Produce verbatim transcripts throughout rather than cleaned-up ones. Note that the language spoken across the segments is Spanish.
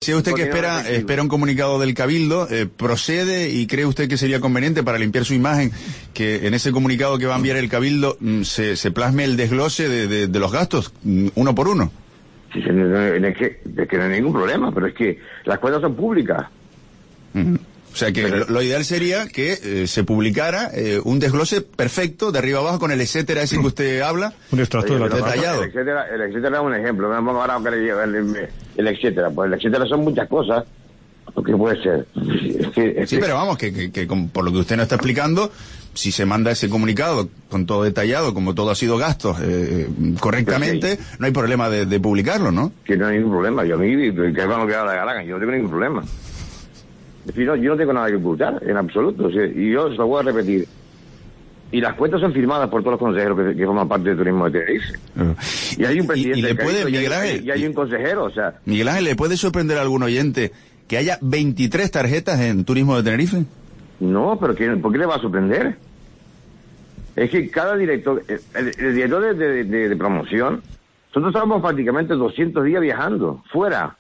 Si usted que espera espera un comunicado del Cabildo, eh, ¿procede y cree usted que sería conveniente para limpiar su imagen que en ese comunicado que va a enviar el Cabildo mm, se, se plasme el desglose de, de, de los gastos, mm, uno por uno? Sí, es que, es que no hay ningún problema, pero es que las cuentas son públicas. Uh-huh. O sea que lo, lo ideal sería que eh, se publicara eh, un desglose perfecto, de arriba abajo, con el etcétera ese que usted habla. Un extracto de la detallado. El etcétera, el etcétera es un ejemplo. Me pongo ahora que el, el, el etcétera. Pues el etcétera son muchas cosas. ¿Qué puede ser? Es que, es sí, que... pero vamos, que, que, que con, por lo que usted nos está explicando, si se manda ese comunicado con todo detallado, como todo ha sido gasto eh, correctamente, sí, no hay problema de, de publicarlo, ¿no? Que no hay ningún problema. Yo a mí, que hagan lo que haga la gana, yo no tengo ningún problema. Yo no tengo nada que ocultar, en absoluto. ¿Sí? Y yo se lo voy a repetir. Y las cuentas son firmadas por todos los consejeros que, que forman parte del turismo de Tenerife. Uh, y hay un presidente y, y le puede, Carito, Miguel y, hay, Ángel, y hay un consejero, o sea... Miguel Ángel, ¿le puede sorprender a algún oyente que haya veintitrés tarjetas en turismo de Tenerife? No, pero ¿qué, ¿por qué le va a sorprender? Es que cada director, el, el director de, de, de, de promoción, nosotros estábamos prácticamente doscientos días viajando, fuera.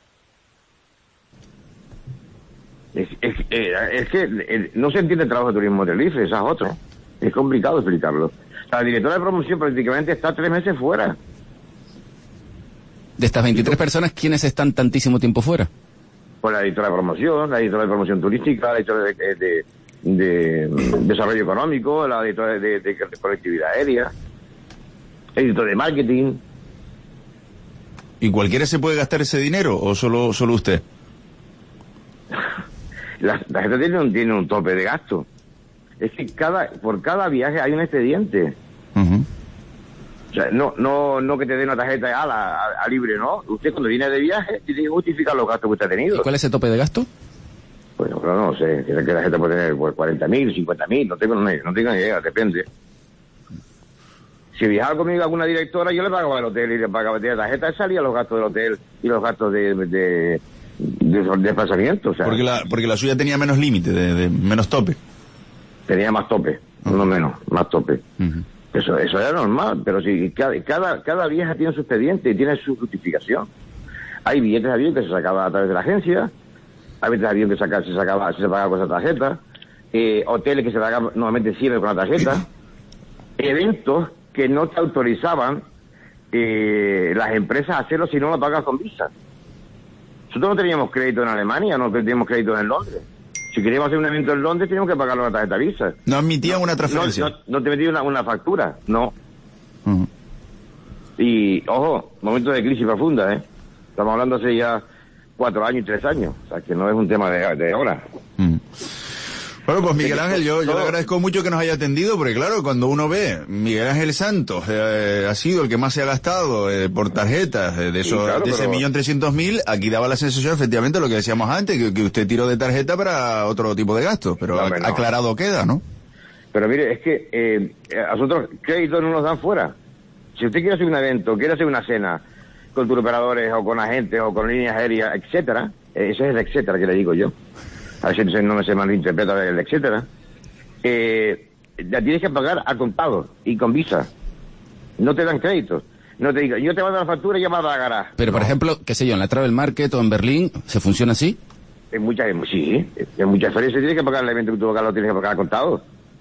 Es, es, es que el, no se entiende el trabajo de turismo de Tenerife, esa es otra. Es complicado explicarlo. La directora de promoción prácticamente está tres meses fuera. De estas veintitrés personas, ¿quiénes están tantísimo tiempo fuera? Pues la directora de promoción, la directora de promoción turística, la directora de, de, de, de, de desarrollo económico, la directora de, de, de, de conectividad aérea, el director de marketing. ¿Y cualquiera se puede gastar ese dinero o solo, solo usted? La, la gente tiene un, tiene un tope de gasto. Es que cada por cada viaje hay un expediente. Uh-huh. O sea, no no no que te den una tarjeta a, la, a, a libre, ¿no? Usted cuando viene de viaje tiene que justificar los gastos que usted ha tenido. ¿Y cuál es el tope de gasto? Bueno, pero no sé, que la gente puede tener pues, cuarenta mil, cincuenta mil, no tengo, no, no tengo ni idea, depende. Si viajaba conmigo alguna directora, yo le pagaba el hotel y le pagaba la tarjeta, salía los gastos del hotel y los gastos de... de de desplazamiento, o sea, porque la porque la suya tenía menos límite, de, de menos tope. Tenía más tope, uh-huh. no menos, más tope. Uh-huh. Eso eso era normal, pero si cada cada cada vieja tiene su expediente y tiene su justificación. Hay billetes de avión que se sacaba a través de la agencia, hay billetes de avión que saca, se sacaba se pagaba con esa tarjeta, eh, hoteles que se pagaban normalmente siempre con la tarjeta, eventos que no te autorizaban eh, las empresas a hacerlo si no lo pagas con Visa. Nosotros no teníamos crédito en Alemania, no teníamos crédito en Londres. Si queríamos hacer un evento en Londres, teníamos que pagarlo con la tarjeta Visa. ¿No admitían no, una transferencia? No, no, no te metían una, una factura, no. Uh-huh. Y, ojo, momentos de crisis profunda, ¿eh? Estamos hablando hace ya cuatro años y tres años. O sea, que no es un tema de, de ahora. Uh-huh. Bueno, pues Miguel Ángel, yo, yo le agradezco mucho que nos haya atendido, porque claro, cuando uno ve Miguel Ángel Santos eh, ha sido el que más se ha gastado eh, por tarjetas, eh, de, eso, sí, claro, de ese millón trescientos mil, aquí daba la sensación, efectivamente, lo que decíamos antes, que, que usted tiró de tarjeta para otro tipo de gastos, pero no, no. aclarado queda, ¿no? Pero mire, es que eh, a nosotros créditos no nos dan fuera. Si usted quiere hacer un evento, quiere hacer una cena con turoperadores o con agentes o con líneas aéreas, etcétera, eh, ese es el etcétera que le digo yo. A ver si no me se malinterpreta el etcétera, eh, la tienes que pagar a contado y con Visa. No te dan créditos. No te digo, yo te mando la factura y ya me la pagarás. Pero, por no. ejemplo, qué sé yo, en la Travel Market o en Berlín, ¿se funciona así? En muchas, sí, en muchas ferias se tiene que pagar el evento que tú lo tienes que pagar a contado.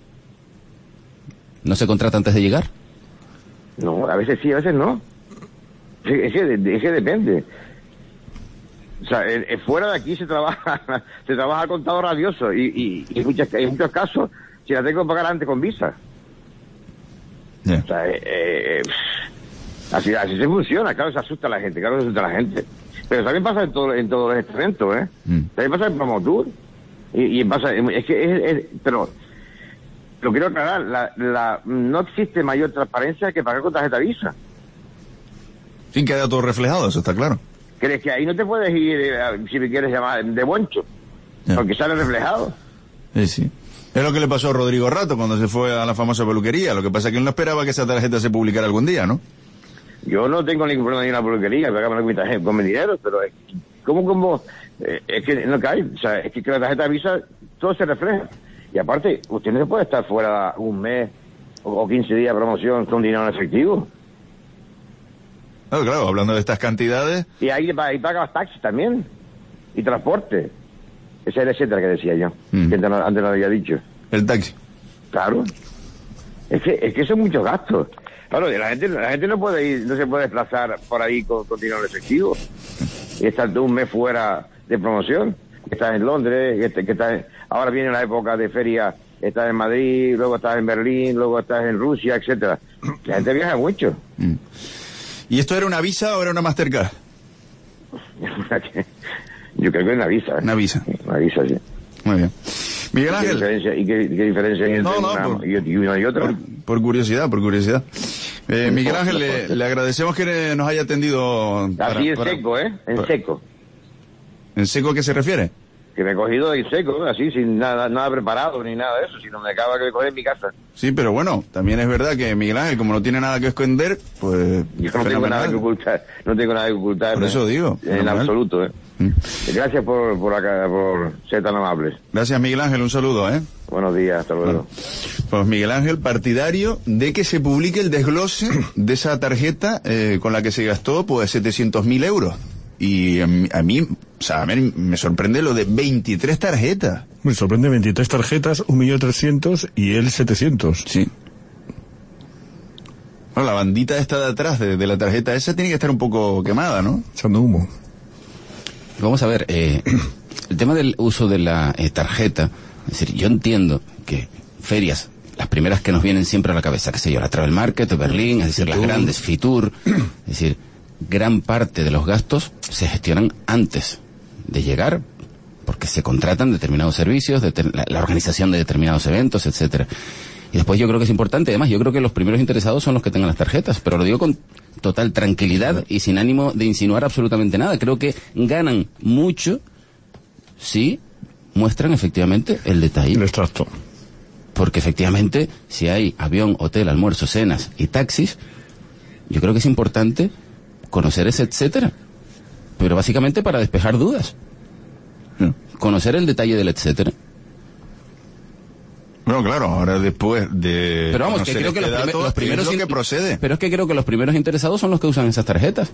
¿No se contrata antes de llegar? No, a veces sí, a veces no. Es que, es que depende. O sea, en, en fuera de aquí se trabaja se trabaja contado radioso y, y, y en, muchas, en muchos casos si la tengo que pagar antes con Visa. Yeah. O sea, eh, eh, así, así se funciona, claro, se asusta a la gente, claro, se asusta a la gente. Pero también pasa en, todo, en todos los eventos, ¿eh? Mm. También pasa en Promotour. Y, y pasa, es que es, es, pero lo quiero aclarar, la, la, no existe mayor transparencia que pagar con tarjeta Visa. Sí, queda todo reflejado, eso está claro. ¿Crees que ahí no te puedes ir, eh, si me quieres llamar, de boncho? Yeah. Porque sale reflejado. Sí, sí. Es lo que le pasó a Rodrigo Rato cuando se fue a la famosa peluquería. Lo que pasa es que él no esperaba que esa tarjeta se publicara algún día, ¿no? Yo no tengo ningún problema en una peluquería, pagarme con mi tarjeta, con mi dinero, pero es, ¿cómo, cómo? Eh, es que no cae. O sea, es que con la tarjeta Visa todo se refleja. Y aparte, usted no se puede estar fuera un mes o, o quince días de promoción con dinero en efectivo. Claro, claro, hablando de estas cantidades... Y ahí, ahí pagas taxis también. y transporte. Ese es el etcétera que decía yo, mm. que antes no, antes no había dicho. El taxi. Claro. Es que, es que son muchos gastos. Claro, la gente, la gente no puede ir, no se puede desplazar por ahí con, con dinero efectivo. Y estar un mes fuera de promoción. Que estás en Londres, que, te, que estás, ahora viene la época de feria, estás en Madrid, luego estás en Berlín, luego estás en Rusia, etcétera. La gente viaja mucho. Mm. ¿Y esto era una Visa o era una Mastercard? Yo creo que es una Visa. ¿eh? Una Visa. Una Visa, sí. Muy bien. Miguel Ángel. ¿Y qué diferencia, y qué, qué diferencia hay entre no, no, una por, y una y otra? Por, por curiosidad, por curiosidad. Eh, Miguel Ángel, le, le agradecemos que nos haya atendido. Para, Así en para, seco, ¿eh? En para, seco. ¿En seco a qué se refiere? Que me he cogido en seco, así, sin nada nada preparado ni nada de eso, sino me acaba que me coger en mi casa. Sí, pero bueno, también es verdad que Miguel Ángel, como no tiene nada que esconder, pues... Yo no tengo nada que ocultar, no tengo nada que ocultar. Por eso digo. En absoluto, ¿eh? ¿Mm? Gracias por, por, acá, por ser tan amables. Gracias, Miguel Ángel, un saludo, ¿eh? Buenos días, hasta luego. Bueno, pues Miguel Ángel, partidario de que se publique el desglose de esa tarjeta eh, con la que se gastó, pues, setecientos mil euros. Y a mí, a mí, o sea, a mí me sorprende lo de veintitrés tarjetas. Me sorprende veintitrés tarjetas, un millón trescientos y él setecientos. Sí. Bueno, la bandita esta de atrás de, de la tarjeta esa tiene que estar un poco quemada, ¿no? Echando humo. Vamos a ver, eh, el tema del uso de la eh, tarjeta, es decir, yo entiendo que ferias, las primeras que nos vienen siempre a la cabeza, qué sé yo, la Travel Market, Berlín, es decir, Fitur. Las grandes, Fitur, es decir, gran parte de los gastos se gestionan antes de llegar, porque se contratan determinados servicios, deter, la, la organización de determinados eventos, etcétera. Y después yo creo que es importante, además, yo creo que los primeros interesados son los que tengan las tarjetas, pero lo digo con total tranquilidad y sin ánimo de insinuar absolutamente nada. Creo que ganan mucho si muestran efectivamente el detalle. El extracto. Porque efectivamente, si hay avión, hotel, almuerzo, cenas y taxis, yo creo que es importante conocer ese etcétera, pero básicamente para despejar dudas. Conocer el detalle del etcétera. Bueno, claro, ahora después de... Pero vamos, que creo que los, dato, los primeros... Es lo que procede. Pero es que creo que los primeros interesados son los que usan esas tarjetas.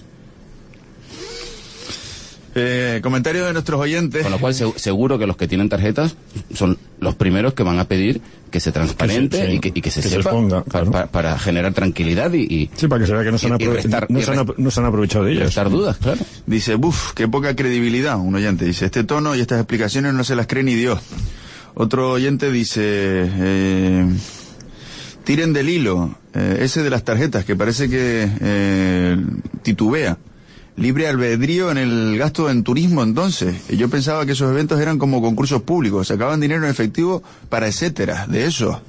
Eh, comentarios de nuestros oyentes. Con lo cual se, seguro que los que tienen tarjetas son los primeros que van a pedir que se transparente que se, sí, y, que, y que se que sepa se exponga, claro. para, para generar tranquilidad y, y... Sí, para que se vea que no se han, aprove restar, no se han, no se han aprovechado de ellas. Restar dudas, claro. Dice, buf, qué poca credibilidad, un oyente. Dice, este tono y estas explicaciones no se las cree ni Dios. Otro oyente dice, eh, tiren del hilo, eh, ese de las tarjetas, que parece que eh, titubea. Libre albedrío en el gasto en turismo, entonces. Yo pensaba que esos eventos eran como concursos públicos, sacaban dinero en efectivo para etcétera, de eso.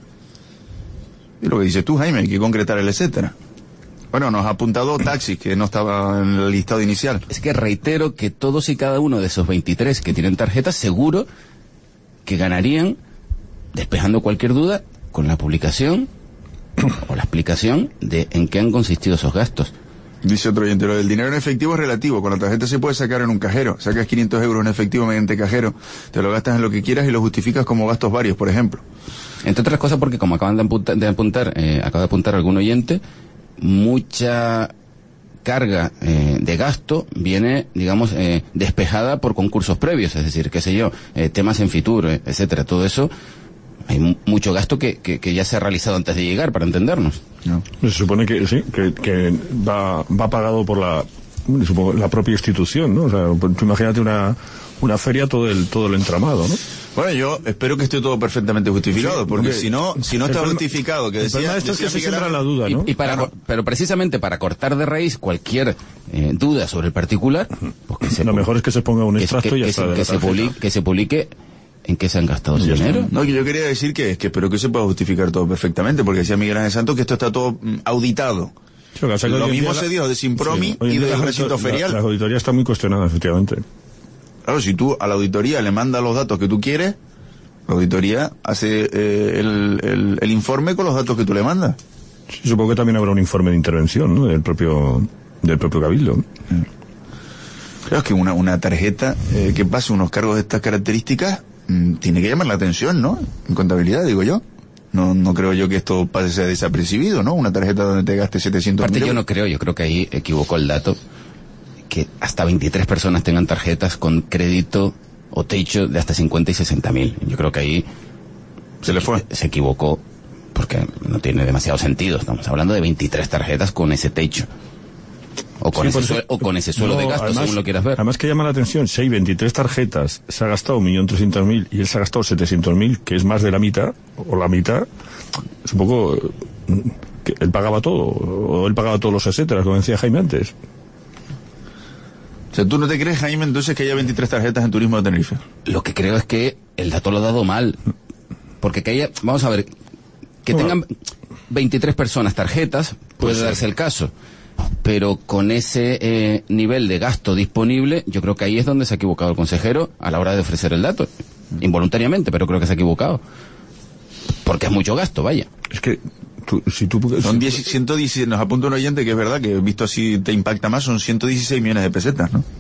Y lo que dices tú, Jaime, hay que concretar el etcétera. Bueno, nos ha apuntado taxis, que no estaba en el listado inicial. Es que reitero que todos y cada uno de esos veintitrés que tienen tarjetas, seguro que ganarían, despejando cualquier duda, con la publicación o la explicación de en qué han consistido esos gastos. Dice otro oyente, lo del dinero en efectivo es relativo, con la tarjeta se puede sacar en un cajero, sacas quinientos euros en efectivo mediante cajero, te lo gastas en lo que quieras y lo justificas como gastos varios, por ejemplo. Entre otras cosas porque, como acaban de apuntar, de apuntar eh, acaba de apuntar algún oyente, mucha carga eh, de gasto viene, digamos, eh, despejada por concursos previos, es decir, qué sé yo, eh, temas en Fitur, eh, etcétera, todo eso, hay mucho gasto que, que, que ya se ha realizado antes de llegar, para entendernos. No. Se supone que sí, que, que va, va pagado por la, supongo, la propia institución, ¿no? O sea, tú imagínate una, una feria, todo el, todo el entramado, ¿no? Bueno, yo espero que esté todo perfectamente justificado, porque, porque si no, si no está problema, justificado, que decía... Esto decía es que se siembra la duda, ¿no? Y, y para, claro. Pero precisamente para cortar de raíz cualquier eh, duda sobre el particular, pues que se, lo mejor es que se ponga un extracto que, y ya que, está. Que, que, se publique, que se publique en qué se han gastado ese dinero. No, que yo quería decir que, que espero que se pueda justificar todo perfectamente, porque decía Miguel Ángel Santos que esto está todo mm, auditado. Sí, o sea, lo mismo se dijo de Simpromi sí, y del recinto ferial. La, la auditoría está muy cuestionada, efectivamente. Claro, si tú a la auditoría le mandas los datos que tú quieres, la auditoría hace eh, el, el, el informe con los datos que tú le mandas. Sí, supongo que también habrá un informe de intervención, ¿no? Del propio, del propio Cabildo. Sí. Claro, es que una, una tarjeta eh, que pase unos cargos de estas características mmm, tiene que llamar la atención, ¿no? En contabilidad, digo yo. No, no creo yo que esto pase desapercibido, ¿no? Una tarjeta donde te gastes setecientos mil. Aparte, yo no creo, yo creo que ahí equivocó el dato. que hasta veintitrés personas tengan tarjetas con crédito o techo de hasta cincuenta y sesenta mil. Yo creo que ahí se le fue. Se equivocó, porque no tiene demasiado sentido. Estamos hablando de veintitrés tarjetas con ese techo. O con, sí, ese, suelo, o con ese suelo no, de gasto, además, según lo quieras ver. Además que llama la atención, si hay veintitrés tarjetas, se ha gastado un millón trescientos mil y él se ha gastado setecientos mil, que es más de la mitad, o la mitad, es un poco... que él pagaba todo, o él pagaba todos los etcétera, como decía Jaime antes. O sea, ¿tú no te crees, Jaime, entonces que haya veintitrés tarjetas en Turismo de Tenerife? Lo que creo es que el dato lo ha dado mal. Porque que haya... Vamos a ver, que bueno, tengan veintitrés personas tarjetas, puede pues darse sí. el caso. Pero con ese eh, nivel de gasto disponible, yo creo que ahí es donde se ha equivocado el consejero a la hora de ofrecer el dato. Involuntariamente, pero creo que se ha equivocado. Porque es mucho gasto, vaya. Es que... Tú, si tú, son si, ciento diez, nos apunta un oyente que es verdad, que visto así te impacta más, son ciento dieciséis millones de pesetas, ¿no?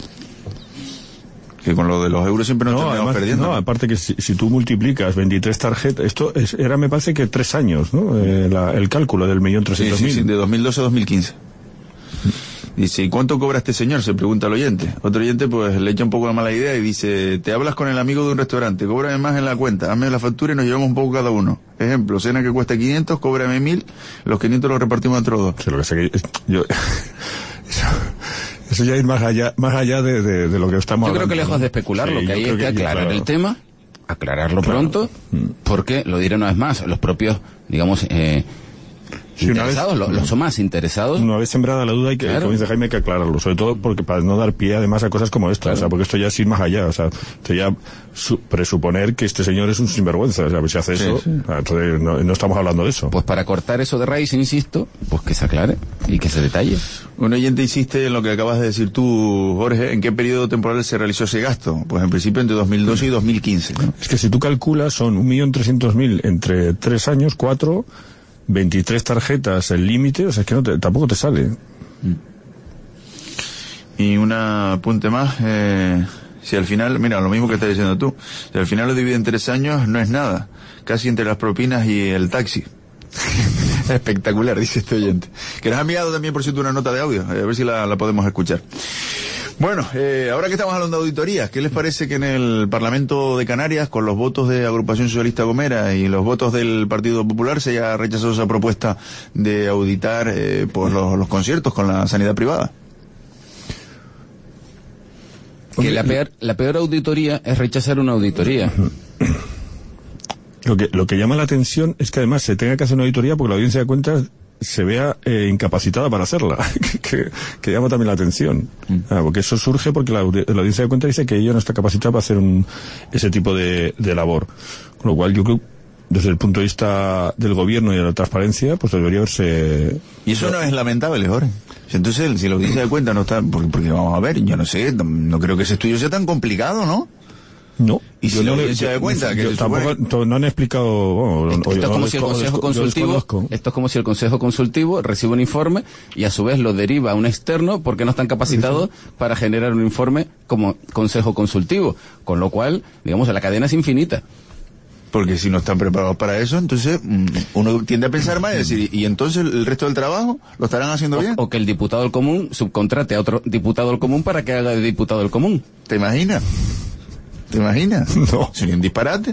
Que con lo de los euros siempre nos no, terminamos además, perdiendo. No, aparte que si, si tú multiplicas veintitrés tarjetas, esto es, era me parece que tres años, ¿no? Eh, la, el cálculo del millón trescientos mil. Sí, sí, sí, de dos mil doce a dos mil quince. Dice, ¿y cuánto cobra este señor? Se pregunta el oyente. Otro oyente pues le echa un poco la mala idea y dice, te hablas con el amigo de un restaurante, cóbrame más en la cuenta, hazme la factura y nos llevamos un poco cada uno. Ejemplo, cena que cuesta quinientos, cóbrame mil, los quinientos los repartimos entre los dos. Sí, lo que sé que yo... Eso, eso ya es más allá, más allá de, de, de lo que estamos yo hablando. Yo creo que lejos de especular, sí, lo que hay es que, que aclarar claro. el tema, aclararlo claro. pronto, porque, lo diré una vez más, los propios, digamos... Eh, Sí, interesados, vez, los, los más interesados. Una vez sembrada la duda, hay que, claro. como dice Jaime, hay que aclararlo, sobre todo porque para no dar pie además a cosas como esta, claro. o sea, porque esto ya es ir más allá, o sea, esto ya su, presuponer que este señor es un sinvergüenza, o sea, si hace sí, eso, sí. entonces no, no estamos hablando de eso. Pues para cortar eso de raíz, insisto, pues que se aclare y que se detalle. Un oyente insiste en lo que acabas de decir tú, Jorge, ¿en qué periodo temporal se realizó ese gasto? Pues en principio entre dos mil doce y dos mil quince, ¿no? Es que si tú calculas son un millón trescientos mil entre tres años, cuatro... veintitrés tarjetas el límite, o sea, es que no te, tampoco te sale. Y un apunte más, eh, si al final, mira, lo mismo que estás diciendo tú, si al final lo divide en tres años, no es nada, casi entre las propinas y el taxi. Espectacular, dice este oyente. Que nos ha enviado también, por cierto, una nota de audio, a ver si la, la podemos escuchar. Bueno, eh, ahora que estamos hablando de auditorías, ¿qué les parece que en el Parlamento de Canarias, con los votos de Agrupación Socialista Gomera y los votos del Partido Popular, se haya rechazado esa propuesta de auditar eh, pues los, los conciertos con la sanidad privada? Que la peor, la peor auditoría es rechazar una auditoría. Lo que, lo que llama la atención es que además se tenga que hacer una auditoría porque la audiencia de cuentas se vea eh, incapacitada para hacerla, que, que llama también la atención. Mm. Ah, porque eso surge porque la, la audiencia de cuentas dice que ella no está capacitada para hacer un, ese tipo de, de labor. Con lo cual yo creo, desde el punto de vista del gobierno y de la transparencia, pues debería haberse... Y eso no es lamentable, Jorge. Entonces, si la audiencia de cuentas no está... Porque, porque vamos a ver, yo no sé, no creo que ese estudio sea tan complicado, ¿no? No. Y si la audiencia de cuenta que tampoco supone... no han explicado bueno, esto, esto es como si el consejo consultivo esto es como si el consejo consultivo recibe un informe y a su vez lo deriva a un externo porque no están capacitados sí. para generar un informe como consejo consultivo, con lo cual digamos la cadena es infinita. Porque si no están preparados para eso, entonces uno tiende a pensar más y decir, ¿y entonces el resto del trabajo lo estarán haciendo bien? O, o que el diputado del común subcontrate a otro diputado del común para que haga de diputado del común. ¿Te imaginas? ¿Te imaginas? No. Sería un disparate.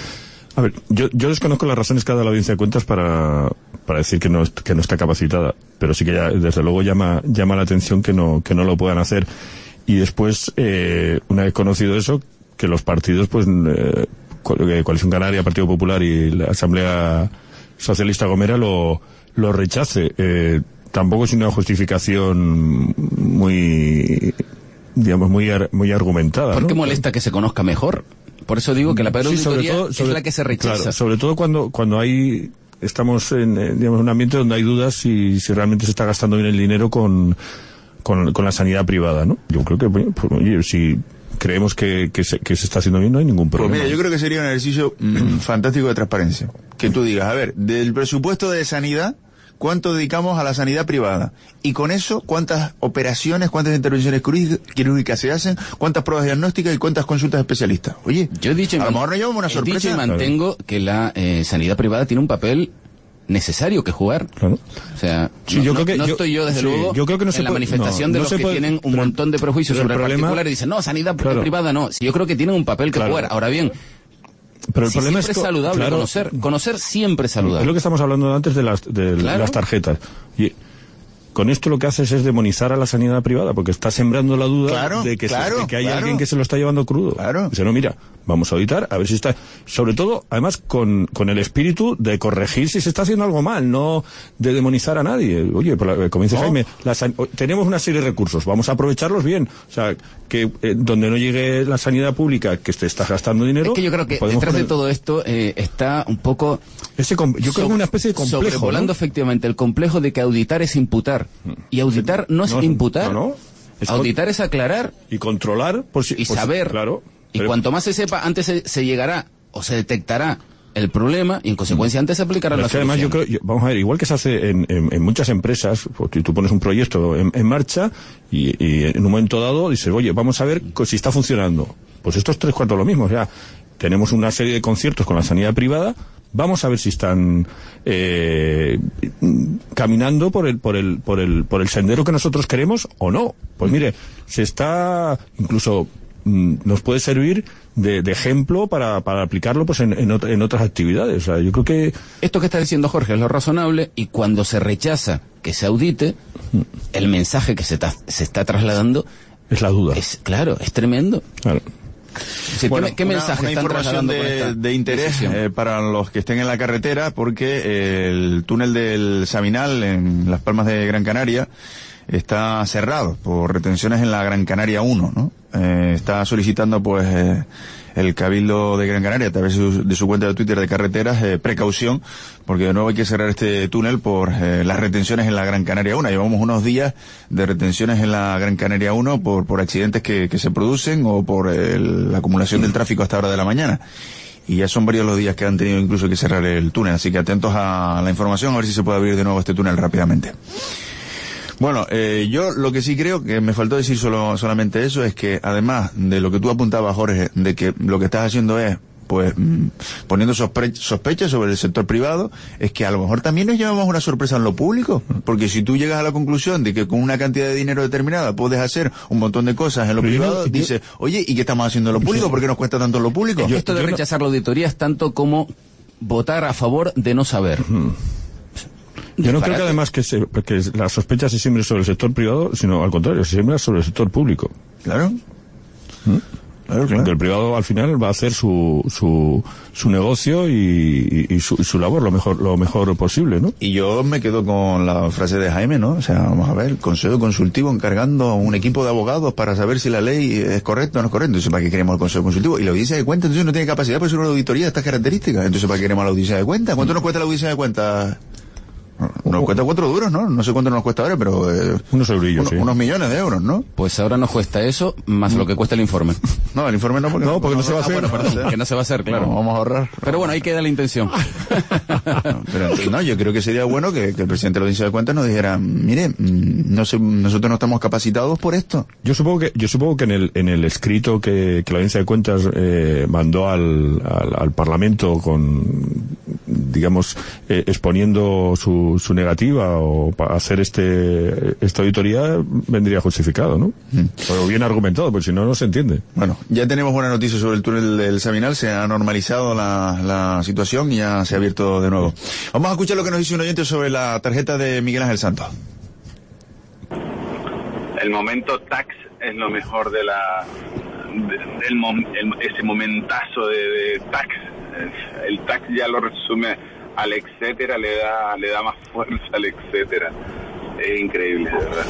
A ver, yo, yo desconozco las razones que ha dado la audiencia de cuentas para, para decir que no, que no está capacitada, pero sí que ya, desde luego llama, llama la atención que no, que no lo puedan hacer. Y después, eh, una vez conocido eso, que los partidos, pues, eh, Coalición Canaria, Partido Popular y la Asamblea Socialista Gomera lo, lo rechace. Eh, tampoco es una justificación muy... digamos, muy muy argumentada. ¿Por qué ¿no? molesta que se conozca mejor? Por eso digo que la peor sí, auditoría todo, sobre, es la que se rechaza. Claro, sobre todo cuando cuando hay estamos en digamos un ambiente donde hay dudas si, si realmente se está gastando bien el dinero con con, con la sanidad privada, ¿no? Yo creo que pues, oye, si creemos que, que, se, que se está haciendo bien, no hay ningún problema. Pues mira, yo creo que sería un ejercicio mm, fantástico de transparencia. Que tú digas, a ver, del presupuesto de sanidad, ¿cuánto dedicamos a la sanidad privada? Y con eso, ¿cuántas operaciones, cuántas intervenciones quirúrgicas se hacen? ¿Cuántas pruebas diagnósticas y cuántas consultas especialistas? Oye, yo he dicho a lo mejor nos llevamos una sorpresa. He dicho y mantengo que la eh, sanidad privada tiene un papel necesario que jugar. Claro. O sea, sí, no, yo no, creo que, no yo, estoy yo desde sí, luego yo creo que no en se la puede, manifestación no, de no los se que puede, tienen un pero, montón de prejuicios sobre el problema, particular y dicen, no, sanidad claro, privada no. Si yo creo que tienen un papel que claro, jugar. Ahora bien, pero el si problema siempre es, es saludable claro, conocer, conocer siempre es saludable. Es lo que estamos hablando antes de las, de claro. las tarjetas. Y con esto lo que haces es demonizar a la sanidad privada, porque está sembrando la duda claro, de que, claro, se, de que hay claro. alguien que se lo está llevando crudo. Claro. Dice, no, mira, vamos a auditar, a ver si está... Sobre todo, además, con, con el espíritu de corregir si se está haciendo algo mal, no de demonizar a nadie. Oye, pues, como dice no. Jaime, la san... tenemos una serie de recursos, vamos a aprovecharlos bien. O sea, que eh, donde no llegue la sanidad pública, que te estás gastando dinero... Es que yo creo que detrás poner... de todo esto eh, está un poco... Ese com... Yo creo que una especie de complejo, sobrevolando, ¿no? Efectivamente el complejo de que auditar es imputar. Y auditar no es no, imputar. No, no. Es auditar con... es aclarar. Y controlar. Por si, y por saber. Si, claro. Y pero... cuanto más se sepa, antes se, se llegará o se detectará el problema y en consecuencia antes se aplicará la solución. Además yo creo, yo, vamos a ver, igual que se hace en, en, en muchas empresas, pues, tú pones un proyecto en, en marcha y, y en un momento dado dices, oye, vamos a ver si está funcionando. Pues esto es tres cuartos lo mismo. O sea, tenemos una serie de conciertos con la sanidad privada. Vamos a ver si están eh, caminando por el por el por el por el sendero que nosotros queremos o no. Pues mire, se está incluso mm, nos puede servir de, de ejemplo para, para aplicarlo pues en, en, ot- en otras actividades. O sea, yo creo que esto que está diciendo Jorge es lo razonable y cuando se rechaza que se audite, el mensaje que se, ta- se está trasladando es la duda. Es claro, es tremendo. Claro. Sí, bueno, ¿Qué, qué una, mensaje una están información de, de interés eh, para los que estén en la carretera, porque eh, el túnel del Saminal en Las Palmas de Gran Canaria está cerrado por retenciones en la Gran Canaria uno, ¿no? Eh, está solicitando pues eh, el Cabildo de Gran Canaria a través de su, de su cuenta de Twitter de carreteras eh, precaución, porque de nuevo hay que cerrar este túnel por eh, las retenciones en la Gran Canaria uno. Llevamos unos días de retenciones en la Gran Canaria uno por por accidentes que, que se producen o por el, la acumulación del tráfico hasta hora de la mañana. Y ya son varios los días que han tenido incluso que cerrar el túnel, así que atentos a la información, a ver si se puede abrir de nuevo este túnel rápidamente. Bueno, eh, yo lo que sí creo, que me faltó decir solo solamente eso, es que además de lo que tú apuntabas, Jorge, de que lo que estás haciendo es, pues, mmm, poniendo sospe- sospechas sobre el sector privado, es que a lo mejor también nos llevamos una sorpresa en lo público, porque si tú llegas a la conclusión de que con una cantidad de dinero determinada puedes hacer un montón de cosas en lo Pero yo, yo, yo, dices, oye, ¿y qué estamos haciendo en lo público? ¿Por qué nos cuesta tanto en lo público? Yo, Esto de yo rechazar no... la auditoría es tanto como votar a favor de no saber. Hmm. Yo no creo que además que, se, que la sospecha se siembre sobre el sector privado, sino al contrario, se siembra sobre el sector público. Claro. ¿Mm? Claro, claro. Porque el privado al final va a hacer su su, su negocio y, y, y, su, y su labor lo mejor lo mejor posible, ¿no? Y yo me quedo con la frase de Jaime, ¿no? O sea, vamos a ver, el Consejo Consultivo encargando a un equipo de abogados para saber si la ley es correcta o no es correcta. Entonces, ¿para qué queremos el Consejo Consultivo? Y la audiencia de cuentas, entonces no tiene capacidad para hacer una auditoría de estas características. Entonces, ¿para qué queremos la audiencia de cuentas? ¿Cuánto nos cuesta la audiencia de cuentas? Nos cuesta cuatro duros, ¿no? No sé cuánto nos cuesta ahora, pero... Eh, unos eurillos, uno, sí. Unos millones de euros, ¿no? Pues ahora nos cuesta eso, más lo que cuesta el informe. No, el informe no, porque no, porque no, no se va a hacer. Ah, bueno, perdón, que no se va a hacer, claro. No, vamos a ahorrar. Pero bueno, ahí queda la intención. No, pero no, yo creo que sería bueno que, que el presidente de la Audiencia de Cuentas nos dijera, mire, no sé, nosotros no estamos capacitados por esto. Yo supongo que yo supongo que en el en el escrito que, que la Audiencia de Cuentas eh, mandó al, al, al Parlamento con, digamos, eh, exponiendo su, su negativa o para hacer este esta auditoría, vendría justificado, ¿no? Mm. Pero bien argumentado, porque si no, no se entiende. Bueno, ya tenemos buena noticia sobre el túnel del Saminal, se ha normalizado la, la situación y ya se ha abierto de nuevo. Vamos a escuchar lo que nos dice un oyente sobre la tarjeta de Miguel Ángel Santos. El momento tax es lo mejor de la de, del mom, el, ese momentazo de, de tax. El tax ya lo resume al etcétera, le da le da más fuerza al etcétera. Es increíble, de verdad.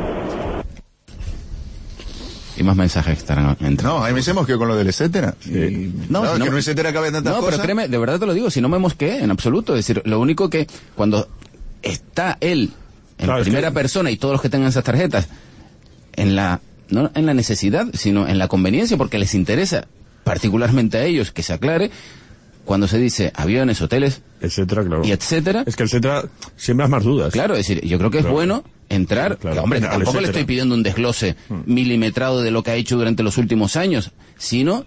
Y más mensajes que estarán entrando. No, ahí me hemos quedado con lo del etcétera. Sí. Y, no, claro, no, que no etcétera cabe tantas no, cosas. pero créeme, de verdad te lo digo, si no me mosqué en absoluto. Es decir, lo único que cuando está él en claro, primera que... persona y todos los que tengan esas tarjetas en la no en la necesidad, sino en la conveniencia, porque les interesa particularmente a ellos que se aclare. Cuando se dice aviones, hoteles, etcétera, claro. y etcétera. Es que etcétera siembra más dudas. Claro, es decir, yo creo que es claro. bueno entrar. Claro. Que, hombre, Al tampoco etcétera. le estoy pidiendo un desglose mm. milimetrado de lo que ha hecho durante los últimos años, sino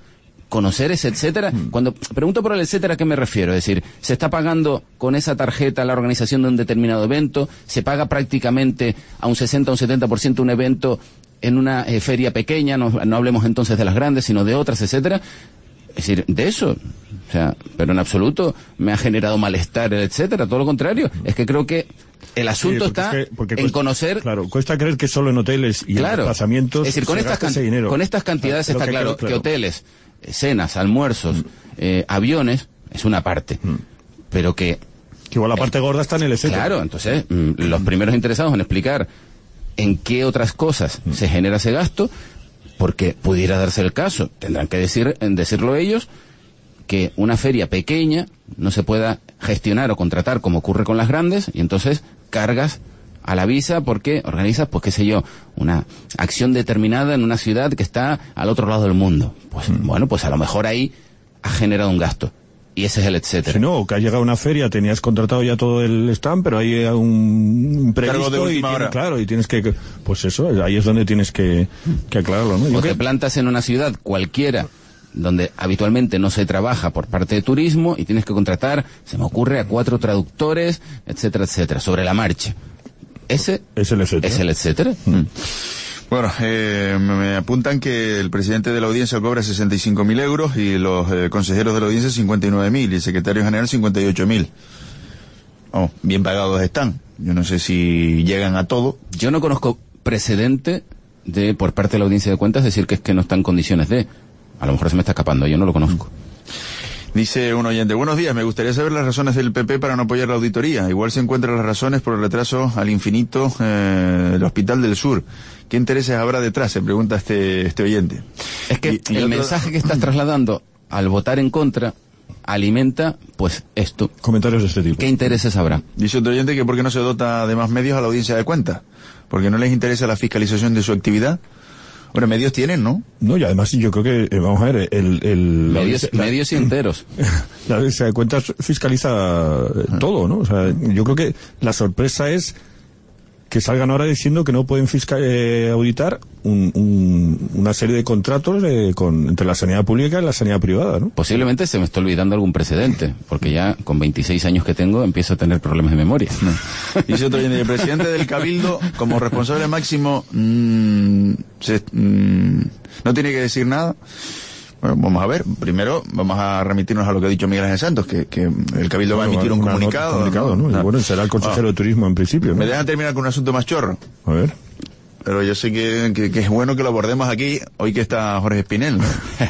conocer ese etcétera. Mm. Cuando pregunto por el etcétera, ¿a qué me refiero? Es decir, se está pagando con esa tarjeta la organización de un determinado evento, se paga prácticamente a un sesenta o un setenta por ciento un evento en una eh, feria pequeña, no, no hablemos entonces de las grandes, sino de otras, etcétera. Es decir, de eso, o sea, pero en absoluto me ha generado malestar, el etcétera, todo lo contrario. Es que creo que el asunto sí, está es que, en cuesta, conocer... Claro, cuesta creer que solo en hoteles y claro, en desplazamientos... Es decir, con estas, can... con estas cantidades claro, está claro, claro que hoteles, cenas, almuerzos, mm. eh, aviones, es una parte, mm. pero que... Que igual la parte eh, gorda está en el etcétera. Claro, entonces, mm, los primeros interesados en explicar en qué otras cosas mm. se genera ese gasto... Porque pudiera darse el caso, tendrán que decir, decirlo ellos, que una feria pequeña no se pueda gestionar o contratar como ocurre con las grandes, y entonces cargas a la visa porque organizas, pues qué sé yo, una acción determinada en una ciudad que está al otro lado del mundo. Pues mm. bueno, pues a lo mejor ahí ha generado un gasto. Y ese es el etcétera. Si no, que ha llegado a una feria, tenías contratado ya todo el stand, pero hay un previsto y tiene, claro, y tienes que, pues eso, ahí es donde tienes que, que aclararlo, ¿no? O te plantas en una ciudad cualquiera donde habitualmente no se trabaja por parte de turismo y tienes que contratar, se me ocurre, a cuatro traductores, etcétera, etcétera, sobre la marcha. Ese es el etcétera. Es el etcétera. Mm. Bueno, eh, me apuntan que el presidente de la audiencia cobra sesenta y cinco mil euros y los eh, consejeros de la audiencia cincuenta y nueve mil y el secretario general cincuenta y ocho mil. Oh, bien pagados están. Yo no sé si llegan a todo. Yo no conozco precedente de por parte de la audiencia de cuentas decir que es que no está en condiciones de. A lo mejor se me está escapando, yo no lo conozco. Dice un oyente, buenos días, me gustaría saber las razones del P P para no apoyar la auditoría. Igual se encuentran las razones por el retraso al infinito eh, del Hospital del Sur. ¿Qué intereses habrá detrás? Se pregunta este este oyente. Es que y, y el otro... mensaje que estás trasladando al votar en contra alimenta, pues, esto. Comentarios de este tipo. ¿Qué intereses habrá? Dice otro oyente que ¿por qué no se dota de más medios a la audiencia de cuentas? ¿Porque no les interesa la fiscalización de su actividad? Bueno, medios tienen, ¿no? No, y además yo creo que, eh, vamos a ver, el... el medios, la, medios y enteros. La audiencia de cuentas fiscaliza eh, ah. todo, ¿no? O sea, yo creo que la sorpresa es que salgan ahora diciendo que no pueden fiscal, eh, auditar un, un, una serie de contratos eh, con, entre la sanidad pública y la sanidad privada, ¿no? Posiblemente se me está olvidando algún precedente, porque ya con veintiséis años que tengo empiezo a tener problemas de memoria. No. Dice otro oyente, el presidente del Cabildo, como responsable máximo, mmm, se, mmm, no tiene que decir nada. Bueno, vamos a ver. Primero, vamos a remitirnos a lo que ha dicho Miguel Ángel Santos, que, que el Cabildo bueno, va a emitir un comunicado. comunicado ¿no? ¿no? Y bueno, será el consejero ah. de Turismo en principio, ¿no? Me dejan terminar con un asunto más chorro. A ver. Pero yo sé que, que, que es bueno que lo abordemos aquí, hoy que está Jorge Espinel, ¿no?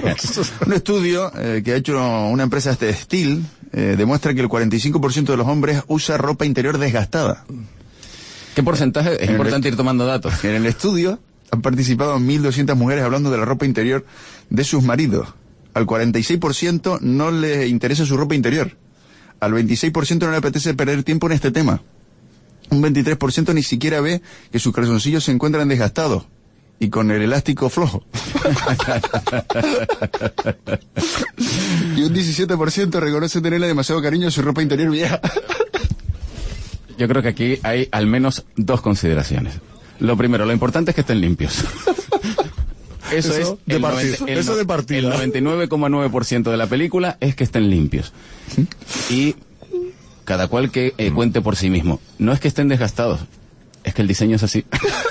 Un estudio eh, que ha hecho una empresa textil eh, demuestra que el cuarenta y cinco por ciento de los hombres usa ropa interior desgastada. ¿Qué porcentaje? Es en importante el, ir tomando datos. En el estudio han participado mil doscientas mujeres hablando de la ropa interior de sus maridos. Al cuarenta y seis por ciento no le interesa su ropa interior. Al veintiséis por ciento no le apetece perder tiempo en este tema. Un veintitrés por ciento ni siquiera ve que sus calzoncillos se encuentran desgastados y con el elástico flojo. Y un diecisiete por ciento reconoce tenerle demasiado cariño a su ropa interior vieja. Yo creo que aquí hay al menos dos consideraciones. Lo primero, lo importante es que estén limpios. Eso, eso, es de el, partida, noventa, el, eso de partida. El noventa y nueve coma nueve por ciento de la película es que estén limpios. Y cada cual que eh, cuente por sí mismo. No es que estén desgastados, es que el diseño es así.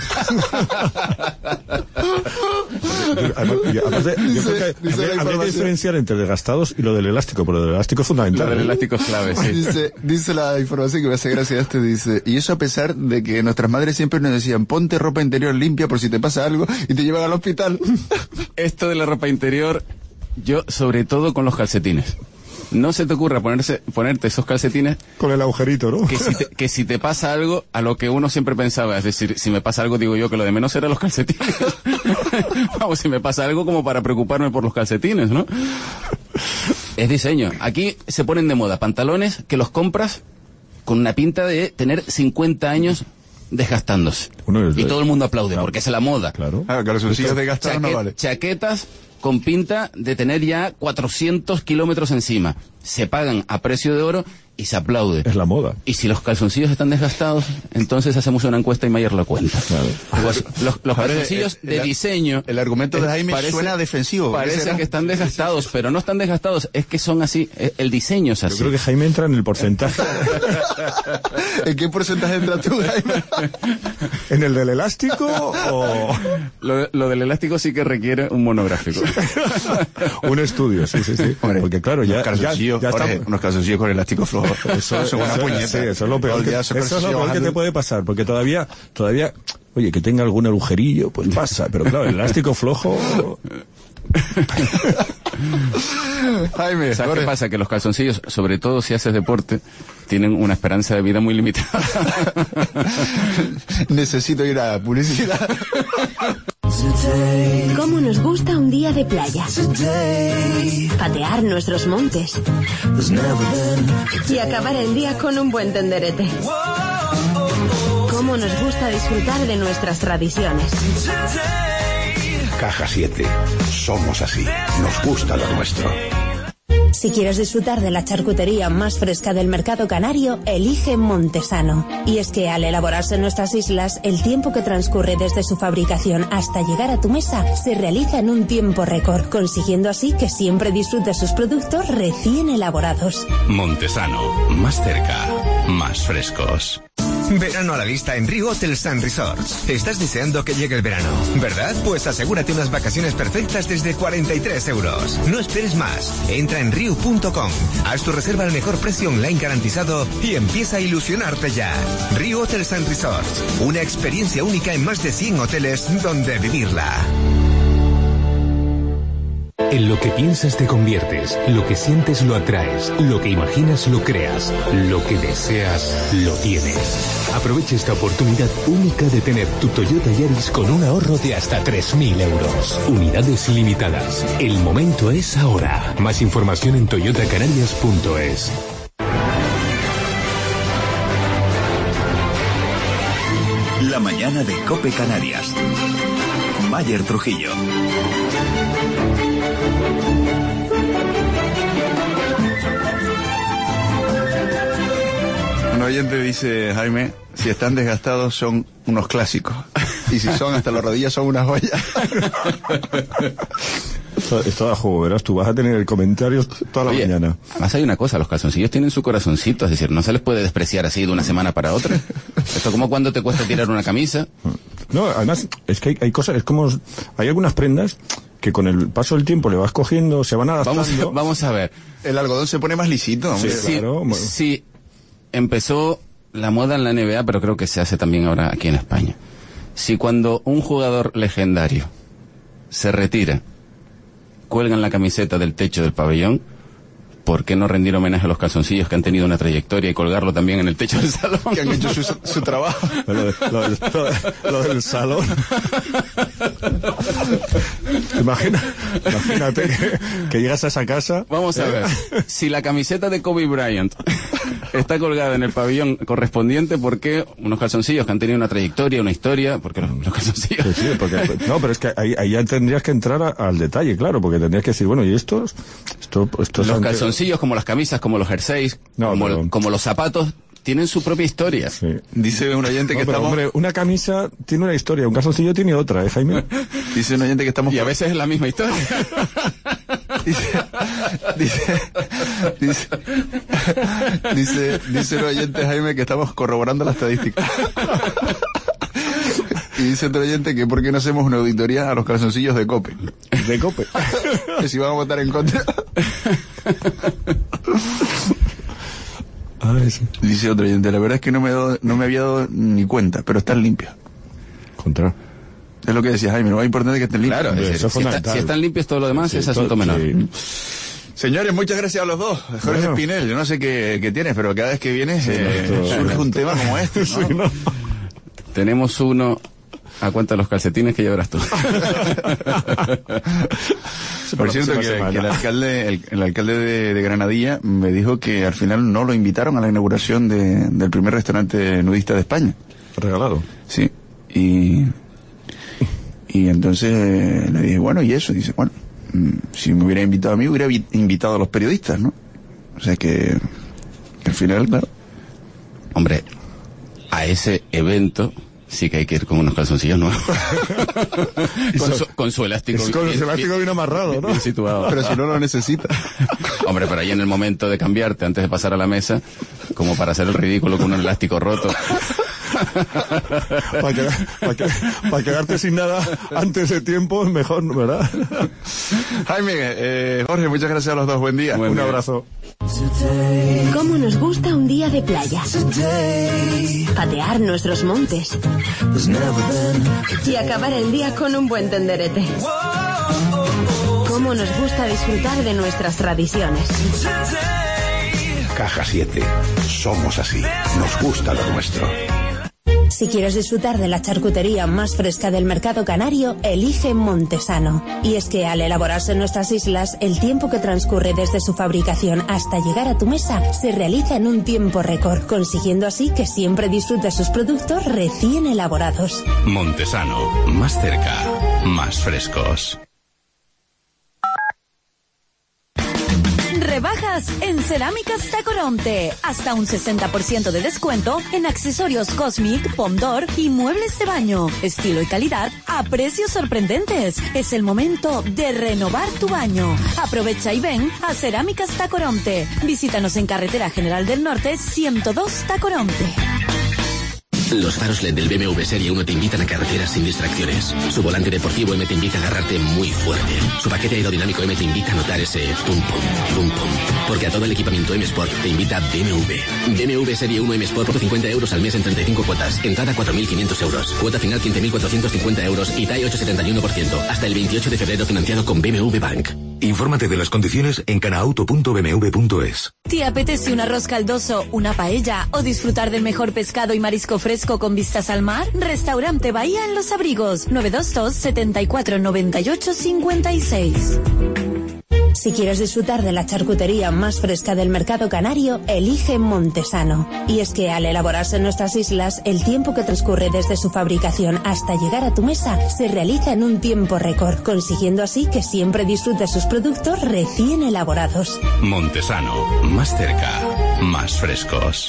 Aparte, yo creo que habría, habría que diferenciar entre desgastados y lo del elástico, pero lo del elástico es fundamental. Lo del elástico es clave, sí. Dice, dice la información que me hace gracia este, dice, y eso a pesar de que nuestras madres siempre nos decían, ponte ropa interior limpia por si te pasa algo y te llevan al hospital. Esto de la ropa interior, yo sobre todo con los calcetines. No se te ocurra ponerse, ponerte esos calcetines con el agujerito, ¿no? Que si, te, que si te pasa algo, a lo que uno siempre pensaba, es decir, si me pasa algo, digo yo que lo de menos eran los calcetines. Vamos, si me pasa algo como para preocuparme por los calcetines, ¿no? Es diseño. Aquí se ponen de moda pantalones que los compras con una pinta de tener cincuenta años desgastándose. Uno es, y todo el mundo aplaude, claro, porque es la moda. Claro. Claro, que los bolsillos desgastados no vale. Chaquetas con pinta de tener ya cuatrocientos kilómetros encima. Se pagan a precio de oro y se aplaude. Es la moda. Y si los calzoncillos están desgastados, entonces hacemos una encuesta y Mayer lo cuenta. Claro. Los, los, los calzoncillos el, el, de diseño... El argumento de Jaime parece, suena defensivo. Parece que están desgastados, pero no están desgastados, es que son así, el diseño es así. Yo creo que Jaime entra en el porcentaje. ¿En qué porcentaje entra tú, Jaime? ¿En el del elástico o...? Lo, lo del elástico sí que requiere un monográfico. Un estudio, sí, sí, sí. Hombre, porque claro, ya... Unos calzoncillos, ya, ya Jorge, está... unos calzoncillos con elástico flojo. Eso, eso, una eso, puñeta. Sí, eso es lo peor, que, eso es lo peor que te puede pasar, porque todavía, todavía, oye, que tenga algún agujerillo, pues pasa, pero claro, el elástico flojo... Jaime, ¿sabes qué pasa? Que los calzoncillos, sobre todo si haces deporte, tienen una esperanza de vida muy limitada. Necesito ir a publicidad. ¿Cómo nos gusta un día de playa? Patear nuestros montes y acabar el día con un buen tenderete. ¿Cómo nos gusta disfrutar de nuestras tradiciones? Caja siete. Somos así. Nos gusta lo nuestro. Si quieres disfrutar de la charcutería más fresca del mercado canario, elige Montesano. Y es que al elaborarse en nuestras islas, el tiempo que transcurre desde su fabricación hasta llegar a tu mesa se realiza en un tiempo récord, consiguiendo así que siempre disfrutes sus productos recién elaborados. Montesano. Más cerca. Más frescos. Verano a la vista en Riu Hotels and Resorts. ¿Estás deseando que llegue el verano, verdad? Pues asegúrate unas vacaciones perfectas desde cuarenta y tres euros. No esperes más. Entra en riu punto com. Haz tu reserva al mejor precio online garantizado y empieza a ilusionarte ya. Riu Hotels and Resorts. Una experiencia única en más de cien hoteles donde vivirla. En lo que piensas te conviertes, lo que sientes lo atraes, lo que imaginas lo creas, lo que deseas lo tienes. Aprovecha esta oportunidad única de tener tu Toyota Yaris con un ahorro de hasta tres mil euros. Unidades limitadas. El momento es ahora. Más información en toyota canarias punto es. La mañana de COPE Canarias. Mayer Trujillo. Un oyente dice, Jaime, si están desgastados son unos clásicos. Y si son hasta las rodillas son unas joyas. Esto, esto da juego, verás, tú vas a tener comentarios toda la Oye, mañana. Además hay una cosa, los calzoncillos tienen su corazoncito, es decir, no se les puede despreciar así de una semana para otra. Esto como cuando te cuesta tirar una camisa. No, además, es que hay, hay cosas, es como, hay algunas prendas que con el paso del tiempo le vas cogiendo, se van adaptando. Vamos, vamos a ver. El algodón se pone más lisito. Sí, Sí, claro. Bueno. sí, empezó la moda en la N B A, pero creo que se hace también ahora aquí en España. Si cuando un jugador legendario se retira, cuelgan la camiseta del techo del pabellón, ¿por qué no rendir homenaje a los calzoncillos que han tenido una trayectoria y colgarlo también en el techo del salón? Que han hecho su, su trabajo. Lo, de, lo, del, lo, de, lo del salón. Imagina, imagínate que, que llegas a esa casa. Vamos a ver, si la camiseta de Kobe Bryant está colgada en el pabellón correspondiente, ¿por qué unos calzoncillos que han tenido una trayectoria, una historia? ¿Por qué los, los calzoncillos? Sí, sí, porque, no, pero es que ahí, ahí ya tendrías que entrar a, al detalle, claro, porque tendrías que decir, bueno, ¿y estos? Esto, estos los han... calzoncillos, como las camisas, como los jerseys, no, como, pero... como los zapatos, tienen su propia historia. Sí. Dice un oyente no, que pero, estamos... hombre, una camisa tiene una historia, un calzoncillo tiene otra, ¿eh, Jaime? Dice un oyente que estamos... Y a veces es la misma historia. dice, dice, dice, dice, dice un oyente, Jaime, que estamos corroborando la estadística. Y dice otro oyente que por qué no hacemos una auditoría a los calzoncillos de COPE. De COPE. Que si van a votar en contra. Ay, sí. Dice otro oyente, la verdad es que no me, do, no me había dado ni cuenta, pero están limpios. Contra. Es lo que decía Jaime, lo más importante es que estén limpios. Claro, Hombre, es decir, eso es si, está, si están limpios todo lo demás sí, es asunto todo, menor. Sí. Señores, muchas gracias a los dos. Jorge Bueno. Espinel, yo no sé qué, qué tienes, pero cada vez que vienes Sí, eh, no, esto- surge un tema como este, ¿no? Sí, ¿no? Tenemos uno a cuenta de los calcetines que ya verás tú. Por cierto, que, que el alcalde, el, el alcalde de, de Granadilla me dijo que al final no lo invitaron a la inauguración de, del primer restaurante nudista de España. Regalado. Sí. Y, y entonces eh, le dije, bueno, ¿y eso? Y dice, bueno, mm, si me hubiera invitado a mí, hubiera vi- invitado a los periodistas, ¿no? O sea que, Al final, claro. Hombre, a ese evento sí que hay que ir con unos calzoncillos nuevos. con, su, con su elástico. Es con bien, su elástico bien, bien amarrado, ¿no? Bien situado. Pero si no lo necesita. Hombre, pero ahí en el momento de cambiarte, antes de pasar a la mesa, como para hacer el ridículo con un elástico roto. Para quedar, para, que, para quedarte sin nada antes de tiempo es mejor, ¿verdad? Jaime, eh, Jorge, muchas gracias a los dos. Buen día. Buen un día. Abrazo. ¿Cómo nos gusta un día de playa? Patear nuestros montes y acabar el día con un buen tenderete. ¿Cómo nos gusta disfrutar de nuestras tradiciones? Caja siete. Somos así. Nos gusta lo nuestro. Si quieres disfrutar de la charcutería más fresca del mercado canario, elige Montesano. Y es que al elaborarse en nuestras islas, el tiempo que transcurre desde su fabricación hasta llegar a tu mesa se realiza en un tiempo récord, consiguiendo así que siempre disfrutes sus productos recién elaborados. Montesano, más cerca, más frescos. Rebajas en Cerámicas Tacoronte. Hasta un sesenta por ciento de descuento en accesorios Cosmic, Pondor y muebles de baño. Estilo y calidad a precios sorprendentes. Es el momento de renovar tu baño. Aprovecha y ven a Cerámicas Tacoronte. Visítanos en Carretera General del Norte ciento dos Tacoronte. Los faros L E D del B M W Serie uno te invitan a carreteras sin distracciones. Su volante deportivo M te invita a agarrarte muy fuerte. Su paquete aerodinámico M te invita a notar ese pum pum, pum pum. Porque a todo el equipamiento M Sport te invita B M W. B M W Serie uno M Sport por cincuenta euros al mes en treinta y cinco cuotas. Entrada cuatro mil quinientos euros. Cuota final quince mil cuatrocientos cincuenta euros y T A E ocho coma setenta y uno por ciento. Hasta el veintiocho de febrero financiado con B M W Bank. Infórmate de las condiciones en canauto punto b m w punto es. ¿Te apetece un arroz caldoso, una paella o disfrutar del mejor pescado y marisco fresco con vistas al mar? Restaurante Bahía en Los Abrigos, nueve dos dos, setenta y cuatro, noventa y ocho, cincuenta y seis. Si quieres disfrutar de la charcutería más fresca del mercado canario, elige Montesano. Y es que al elaborarse en nuestras islas, el tiempo que transcurre desde su fabricación hasta llegar a tu mesa se realiza en un tiempo récord, consiguiendo así que siempre disfrutes sus productos recién elaborados. Montesano, más cerca, más frescos.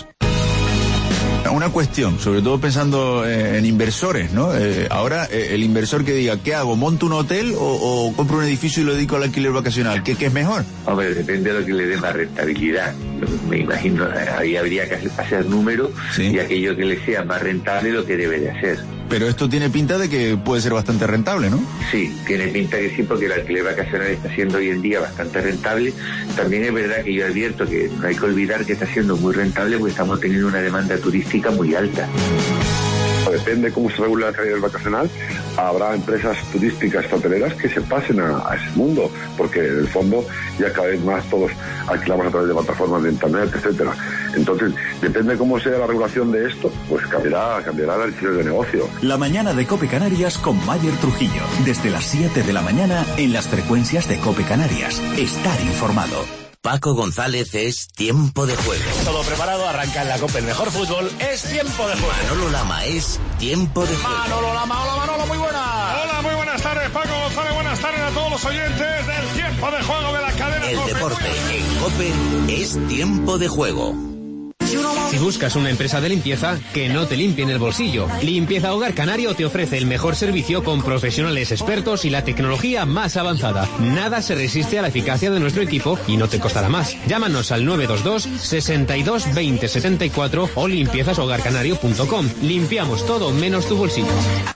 Una cuestión, sobre todo pensando eh, en inversores, ¿no? Eh, ahora, eh, el inversor que diga, ¿qué hago? ¿Monto un hotel o, o compro un edificio y lo dedico al alquiler vacacional? ¿Qué, qué es mejor? Hombre, depende de lo que le dé más rentabilidad. Me imagino, ahí habría que hacer número ¿sí? Y aquello que le sea más rentable lo que debe de hacer. Pero esto tiene pinta de que puede ser bastante rentable, ¿no? Sí, tiene pinta que sí, porque el alquiler vacacional está siendo hoy en día bastante rentable. También es verdad que yo advierto que no hay que olvidar que está siendo muy rentable porque estamos teniendo una demanda turística muy alta. Depende cómo se regula el alquiler vacacional, habrá empresas turísticas hoteleras que se pasen a, a ese mundo, porque en el fondo ya cada vez más todos alquilamos a través de plataformas de internet, etcétera. Entonces, depende cómo sea la regulación de esto, pues cambiará, cambiará el alquiler de negocio. La mañana de COPE Canarias con Mayer Trujillo, desde las siete de la mañana en las frecuencias de COPE Canarias. Estar informado. Paco González es Tiempo de Juego. Todo preparado, arranca en la COPE el mejor fútbol, es Tiempo de Juego. Manolo Lama es Tiempo de Juego. Manolo Lama, hola Manolo, muy buenas. Hola, muy buenas tardes, Paco González, buenas tardes a todos los oyentes del Tiempo de Juego de la cadena El COPE. deporte en COPE es Tiempo de Juego. Si buscas una empresa de limpieza, que no te limpien el bolsillo. Limpieza Hogar Canario te ofrece el mejor servicio con profesionales expertos y la tecnología más avanzada. Nada se resiste a la eficacia de nuestro equipo y no te costará más. Llámanos al nueve dos dos, sesenta y dos, veinte, setenta y cuatro o limpiezas hogar canario punto com. Limpiamos todo menos tu bolsillo.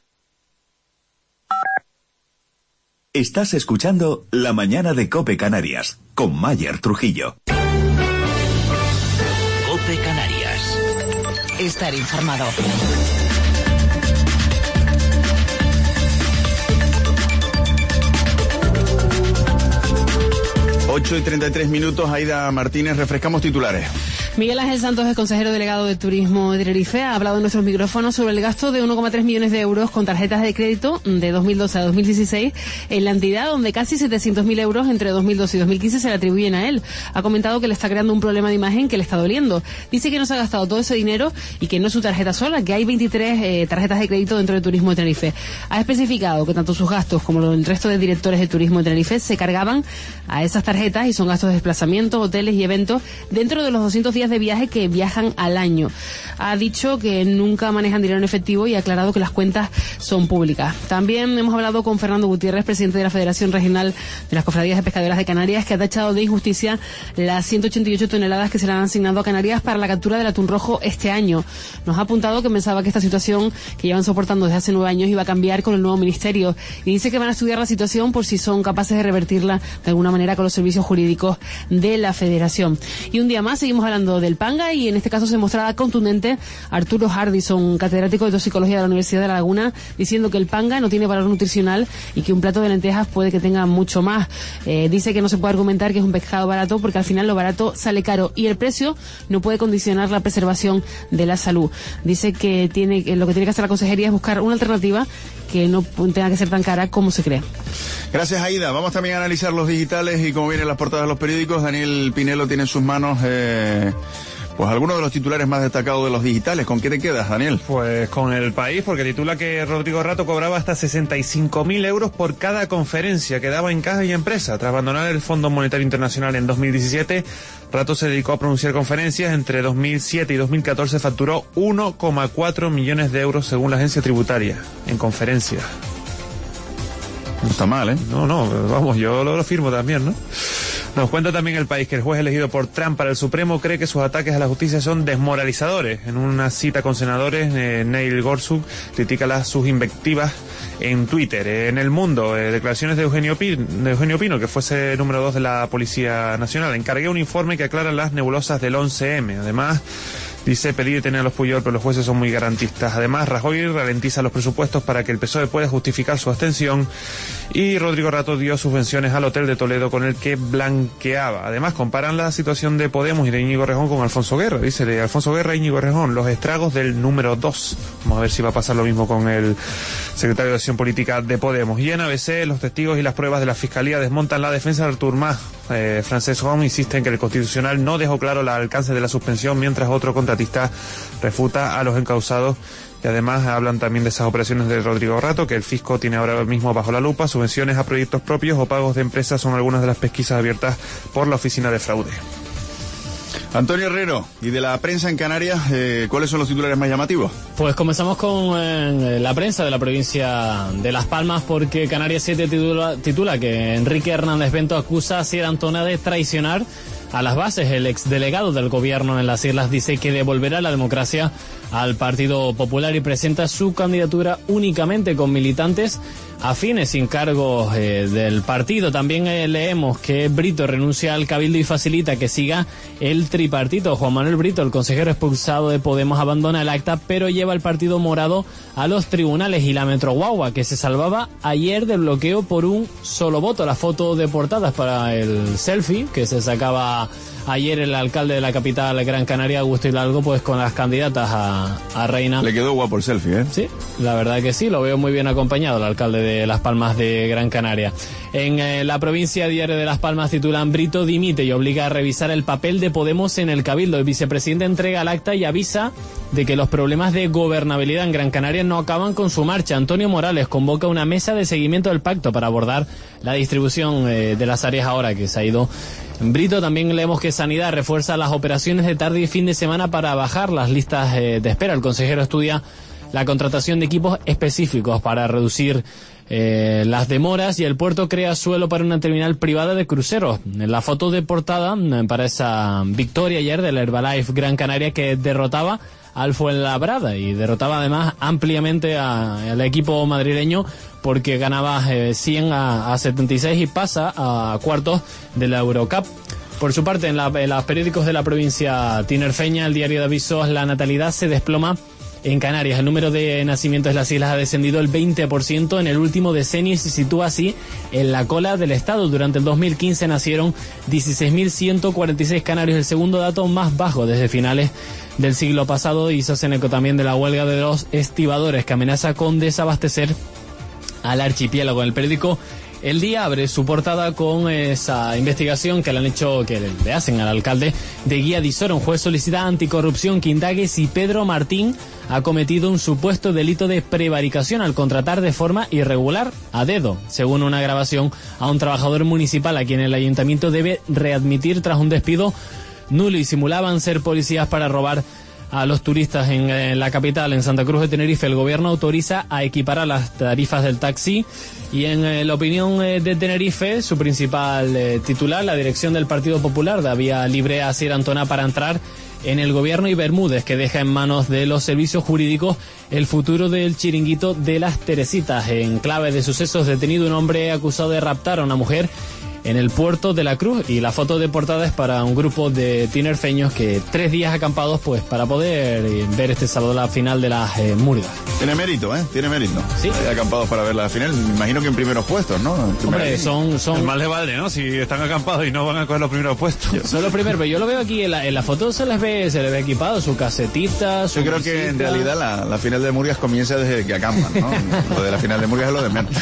Estás escuchando La Mañana de COPE Canarias con Mayer Trujillo. COPE Canarias. Estar informado. ocho y treinta y tres minutos, Aida Martínez, refrescamos titulares. Miguel Ángel Santos, el consejero delegado de Turismo de Tenerife, ha hablado en nuestros micrófonos sobre el gasto de uno coma tres millones de euros con tarjetas de crédito de dos mil doce a dos mil dieciséis en la entidad, donde casi setecientos mil euros entre dos mil doce y dos mil quince se le atribuyen a él. Ha comentado que le está creando un problema de imagen que le está doliendo. Dice que no se ha gastado todo ese dinero y que no es su tarjeta sola, que hay veintitrés eh, tarjetas de crédito dentro de Turismo de Tenerife. Ha especificado que tanto sus gastos como el resto de directores de Turismo de Tenerife se cargaban a esas tarjetas y son gastos de desplazamiento, hoteles y eventos dentro de los doscientos días días de viaje que viajan al año. Ha dicho que nunca manejan dinero en efectivo y ha aclarado que las cuentas son públicas. También hemos hablado con Fernando Gutiérrez, presidente de la Federación Regional de las Cofradías de Pescaderas de Canarias, que ha tachado de injusticia las ciento ochenta y ocho toneladas que se le han asignado a Canarias para la captura del atún rojo este año. Nos ha apuntado que pensaba que esta situación que llevan soportando desde hace nueve años iba a cambiar con el nuevo ministerio, y dice que van a estudiar la situación por si son capaces de revertirla de alguna manera con los servicios jurídicos de la Federación. Y un día más seguimos hablando del panga, y en este caso se mostraba contundente Arturo Hardison, catedrático de toxicología de la Universidad de La Laguna, diciendo que el panga no tiene valor nutricional y que un plato de lentejas puede que tenga mucho más. Eh, dice que no se puede argumentar que es un pescado barato, porque al final lo barato sale caro y el precio no puede condicionar la preservación de la salud. Dice que tiene que lo que tiene que hacer la consejería es buscar una alternativa que no tenga que ser tan cara como se cree. Gracias, Aida. Vamos también a analizar los digitales y cómo vienen las portadas de los periódicos. Daniel Pinelo tiene en sus manos eh, pues algunos de los titulares más destacados de los digitales. ¿Con qué te quedas, Daniel? Pues con El País, porque titula que Rodrigo Rato cobraba hasta sesenta y cinco mil euros por cada conferencia que daba en Caja y Empresa. Tras abandonar el Fondo Monetario Internacional en dos mil diecisiete, Rato se dedicó a pronunciar conferencias. Entre dos mil siete y dos mil catorce facturó uno coma cuatro millones de euros según la agencia tributaria en conferencias. No está mal, ¿eh? No, no, vamos, yo lo, lo firmo también, ¿no? Nos cuenta también El País que el juez elegido por Trump para el Supremo cree que sus ataques a la justicia son desmoralizadores. En una cita con senadores, eh, Neil Gorsuch critica las, sus invectivas en Twitter. Eh, en El Mundo, eh, declaraciones de Eugenio, Pino, de Eugenio Pino, que fuese número dos de la Policía Nacional. Encargué un informe que aclara las nebulosas del once eme. Además, dice pedir detener a los Puyol, pero los jueces son muy garantistas. Además, Rajoy ralentiza los presupuestos para que el P S O E pueda justificar su abstención. Y Rodrigo Rato dio subvenciones al Hotel de Toledo con el que blanqueaba. Además, comparan la situación de Podemos y de Íñigo Errejón con Alfonso Guerra. Dice de Alfonso Guerra e Íñigo Errejón, los estragos del número dos. Vamos a ver si va a pasar lo mismo con el secretario de Acción Política de Podemos. Y en A B C, los testigos y las pruebas de la Fiscalía desmontan la defensa de Artur Mas. Eh, Francesc Homs insiste en que el Constitucional no dejó claro el alcance de la suspensión, mientras otro contratista refuta a los encausados. Y además hablan también de esas operaciones de Rodrigo Rato, que el fisco tiene ahora mismo bajo la lupa. Subvenciones a proyectos propios o pagos de empresas son algunas de las pesquisas abiertas por la Oficina de Fraude. Antonio Herrero, y de la prensa en Canarias, eh, ¿cuáles son los titulares más llamativos? Pues comenzamos con eh, la prensa de la provincia de Las Palmas, porque Canarias siete titula, titula que Enrique Hernández Bento acusa a Sierra Antona de traicionar a las bases. El exdelegado del gobierno en las islas dice que devolverá la democracia al Partido Popular y presenta su candidatura únicamente con militantes afines sin cargos eh, del partido. También eh, leemos que Brito renuncia al Cabildo y facilita que siga el tripartito. Juan Manuel Brito, el consejero expulsado de Podemos, abandona el acta, pero lleva el Partido Morado a los tribunales. Y la Metro Guagua, que se salvaba ayer del bloqueo por un solo voto. La foto de portadas para el selfie que se sacaba ayer el alcalde de la capital Gran Canaria, Augusto Hidalgo, pues con las candidatas a, a reina. Le quedó guapo el selfie, ¿eh? Sí, la verdad que sí, lo veo muy bien acompañado el alcalde de Las Palmas de Gran Canaria. En eh, la provincia, Diario de Las Palmas titulan: Brito dimite y obliga a revisar el papel de Podemos en el Cabildo. El vicepresidente entrega el acta y avisa de que los problemas de gobernabilidad en Gran Canaria no acaban con su marcha. Antonio Morales convoca una mesa de seguimiento del pacto para abordar la distribución eh, de las áreas ahora que se ha ido Brito. También leemos que Sanidad refuerza las operaciones de tarde y fin de semana para bajar las listas eh, de espera. El consejero estudia la contratación de equipos específicos para reducir eh, las demoras, y el puerto crea suelo para una terminal privada de cruceros. La foto de portada para esa victoria ayer del Herbalife Gran Canaria, que derrotaba al Fuenlabrada y derrotaba además ampliamente a, al equipo madrileño, porque ganaba eh, cien a, a setenta y seis y pasa a cuartos de la Eurocup. Por su parte, en, la, en los periódicos de la provincia tinerfeña, el Diario de Avisos, la natalidad se desploma en Canarias. El número de nacimientos en las islas ha descendido el veinte por ciento en el último decenio y se sitúa así en la cola del Estado. Durante el dos mil quince nacieron dieciséis mil ciento cuarenta y seis canarios, el segundo dato más bajo desde finales del siglo pasado, y se hacen eco también de la huelga de los estibadores, que amenaza con desabastecer al archipiélago. El periódico El Día abre su portada con esa investigación que le han hecho, que le hacen al alcalde de Guía de Isora. Un juez solicita anticorrupción que indague si Pedro Martín ha cometido un supuesto delito de prevaricación al contratar de forma irregular a dedo, según una grabación, a un trabajador municipal a quien el ayuntamiento debe readmitir tras un despido nulo y simulaban ser policías para robar a los turistas en, en la capital, en Santa Cruz de Tenerife. El gobierno autoriza a equiparar las tarifas del taxi y en eh, la opinión eh, de Tenerife, su principal eh, titular, la dirección del Partido Popular, da vía libre a Asier Antona para entrar en el gobierno, y Bermúdez, que deja en manos de los servicios jurídicos el futuro del chiringuito de las Teresitas. En clave de sucesos, detenido un hombre acusado de raptar a una mujer en el puerto de la Cruz, y la foto de portada es para un grupo de tinerfeños que tres días acampados pues para poder eh, ver este sábado la final de las eh, Murgas. Tiene mérito, ¿eh? Tiene mérito. Sí. Hay acampados para ver la final, me imagino que en primeros puestos, ¿no? Hombre, son... son... Más le vale, ¿no? Si están acampados y no van a coger los primeros puestos. Yo. Son los primeros, pero yo lo veo aquí en la, en la foto, se les ve se les ve equipado, su casetita, su Yo creo visita. Que en realidad la, la final de Murgas comienza desde que acampan, ¿no? Lo de la final de Murgas es lo de menos.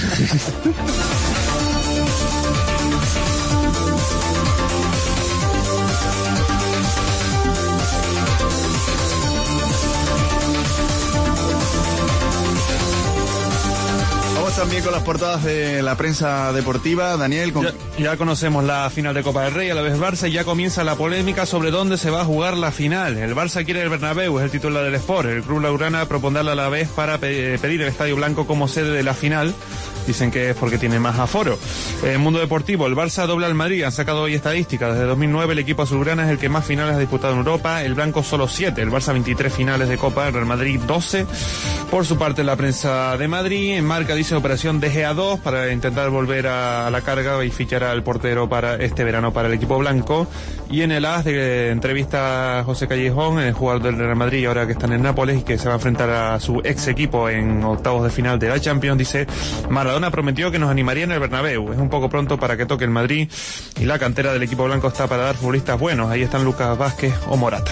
También con las portadas de la prensa deportiva, Daniel. Con... Ya, ya conocemos la final de Copa del Rey, a la vez Barça, y ya comienza la polémica sobre dónde se va a jugar la final. El Barça quiere el Bernabéu, es el titular del Sport. El club laurana propondrá a la vez para pe- pedir el Estadio Blanco como sede de la final. Dicen que es porque tiene más aforo. En el mundo deportivo, el Barça dobla al Madrid. Han sacado hoy estadísticas. Desde dos mil nueve el equipo azulgrana es el que más finales ha disputado en Europa. El Blanco solo siete. El Barça veintitrés finales de Copa. El Real Madrid doce. Por su parte, la prensa de Madrid en Marca dice operación D G A dos para intentar volver a la carga y fichar al portero para este verano para el equipo blanco. Y en el A S de entrevista a José Callejón, el jugador del Real Madrid ahora que está en el Nápoles y que se va a enfrentar a su ex equipo en octavos de final de la Champions, dice: Maradona prometió que nos animaría en el Bernabéu. Es un poco pronto para que toque el Madrid y la cantera del equipo blanco está para dar futbolistas buenos. Ahí están Lucas Vázquez o Morata.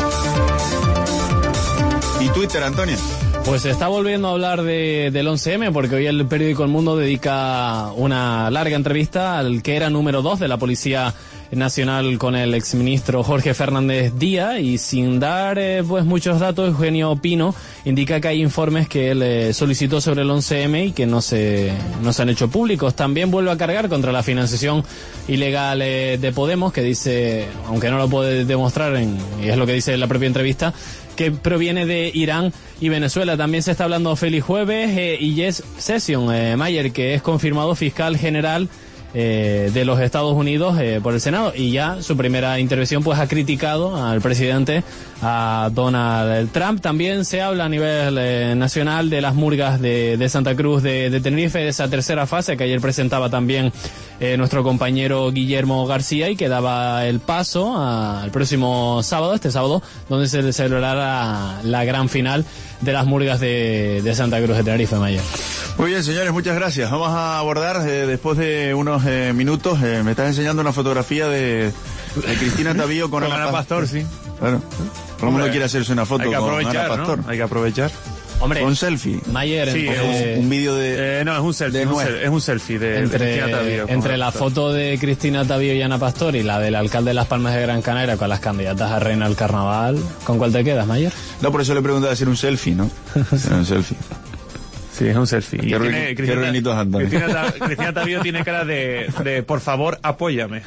¿Y Twitter, Antonio? Pues se está volviendo a hablar de, del once eme, porque hoy el periódico El Mundo dedica una larga entrevista al que era número dos de la Policía Nacional con el exministro Jorge Fernández Díaz, y sin dar eh, pues muchos datos, Eugenio Pino indica que hay informes que él eh, solicitó sobre el once eme y que no se, no se han hecho públicos. También vuelve a cargar contra la financiación ilegal eh, de Podemos, que dice, aunque no lo puede demostrar, en, y es lo que dice en la propia entrevista, que proviene de Irán y Venezuela. También se está hablando Félix Jueves eh, y Jeff Sessions, eh, Mayer, que es confirmado fiscal general eh, de los Estados Unidos eh, por el Senado, y ya su primera intervención pues ha criticado al presidente, a Donald Trump. También se habla a nivel eh, nacional de las Murgas de, de Santa Cruz de, de Tenerife, de esa tercera fase que ayer presentaba también eh, nuestro compañero Guillermo García, y que daba el paso al próximo sábado, este sábado, donde se celebrará la gran final de las Murgas de, de Santa Cruz de Tenerife, Mayer. Muy bien, señores, muchas gracias. Vamos a abordar, eh, después de unos eh, minutos, eh, me estás enseñando una fotografía de, de Cristina Tavío con, con Ana Pastor, sí. Claro. Todo el mundo quiere hacerse una foto con Ana Pastor. ¿No? Hay que aprovechar. Hombre, con selfie. Mayer, sí, entre, es un, un vídeo de... Eh, no, es un selfie, de es, un selfie es un selfie de, entre, de Cristina Tavío. Entre la foto de Cristina Tavío y Ana Pastor y la del alcalde de Las Palmas de Gran Canaria con las candidatas a reina del carnaval, ¿con cuál te quedas, Mayer? No, por eso le preguntaba si era un selfie, ¿no? Era un selfie. Sí, es un selfie. Qué, tiene, qué ruinitos andan. Cristina, Cristina Tavío tiene cara de, de por favor, apóyame.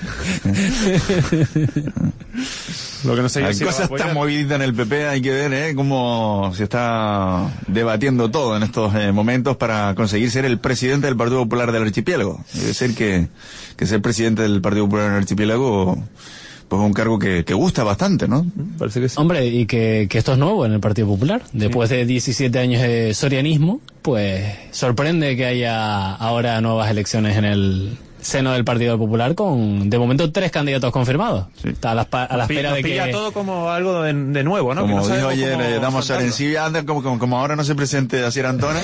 Lo que no sé yo hay si cosas tan moviditas en el P P, hay que ver ¿eh? cómo se está debatiendo todo en estos eh, momentos para conseguir ser el presidente del Partido Popular del Archipiélago. Debe ser que, que ser presidente del Partido Popular del Archipiélago pues es un cargo que, que gusta bastante, ¿no? Parece que sí. Hombre, y que, que esto es nuevo en el Partido Popular. Después sí. de diecisiete años de sorianismo, pues sorprende que haya ahora nuevas elecciones en el seno del Partido Popular con, de momento, tres candidatos confirmados. Sí. Está a la, a la espera nos de que... pilla todo como algo de, de nuevo, ¿no? Como que no dijo ayer eh, Damos Arencibia, anda como, como, como ahora no se presente Asier Antona.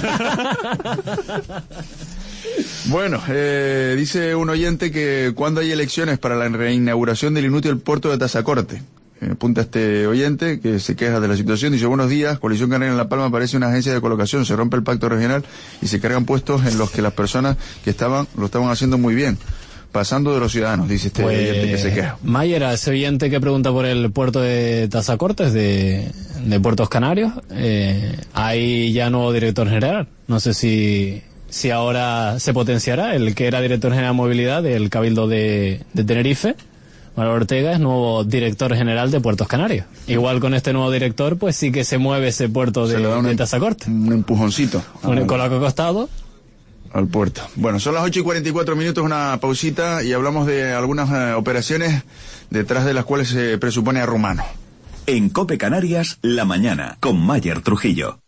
Bueno, eh, dice un oyente que cuando hay elecciones para la reinauguración del inútil puerto de Tazacorte. Eh, apunta este oyente que se queja de la situación. Dice: buenos días, Coalición Canaria en La Palma parece una agencia de colocación. Se rompe el pacto regional y se cargan puestos en los que las personas que estaban lo estaban haciendo muy bien, pasando de los ciudadanos, dice este pues, oyente que se queja. Mayer, ese oyente que pregunta por el puerto de Tazacortes de, de Puertos Canarios, eh, hay ya nuevo director general. No sé si... si ahora se potenciará el que era director general de movilidad del Cabildo de, de Tenerife, Manuel Ortega es nuevo director general de Puertos Canarios. Igual con este nuevo director, pues sí que se mueve ese puerto de, de Tazacorte. Un empujoncito. Un colaco acostado. Al puerto. Bueno, son las ocho y cuarenta y cuatro minutos, una pausita, y hablamos de algunas eh, operaciones detrás de las cuales se presupone a Rumano. En COPE Canarias, la mañana, con Mayer Trujillo.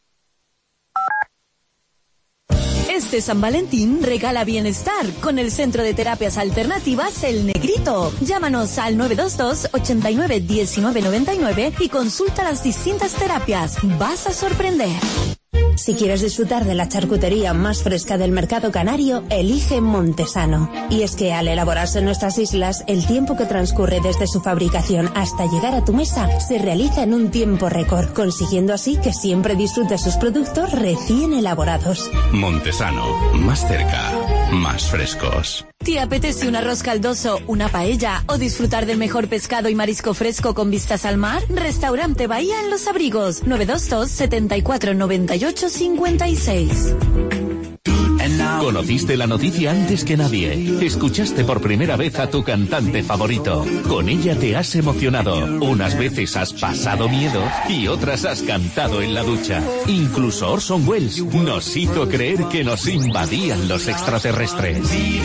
Este San Valentín regala bienestar con el Centro de Terapias Alternativas El Negrito. Llámanos al nueve dos dos, ochenta y nueve, diecinueve noventa y nueve y consulta las distintas terapias. Vas a sorprender. Si quieres disfrutar de la charcutería más fresca del mercado canario, elige Montesano. Y es que al elaborarse en nuestras islas, el tiempo que transcurre desde su fabricación hasta llegar a tu mesa se realiza en un tiempo récord, consiguiendo así que siempre disfrutes sus productos recién elaborados. Montesano, más cerca, más frescos. ¿Te apetece un arroz caldoso, una paella o disfrutar del mejor pescado y marisco fresco con vistas al mar? Restaurante Bahía en Los Abrigos, nueve dos dos, setenta y cuatro, noventa y ocho, cincuenta y seis. Conociste la noticia antes que nadie. Escuchaste por primera vez a tu cantante favorito. Con ella te has emocionado. Unas veces has pasado miedo y otras has cantado en la ducha. Incluso Orson Welles nos hizo creer que nos invadían los extraterrestres.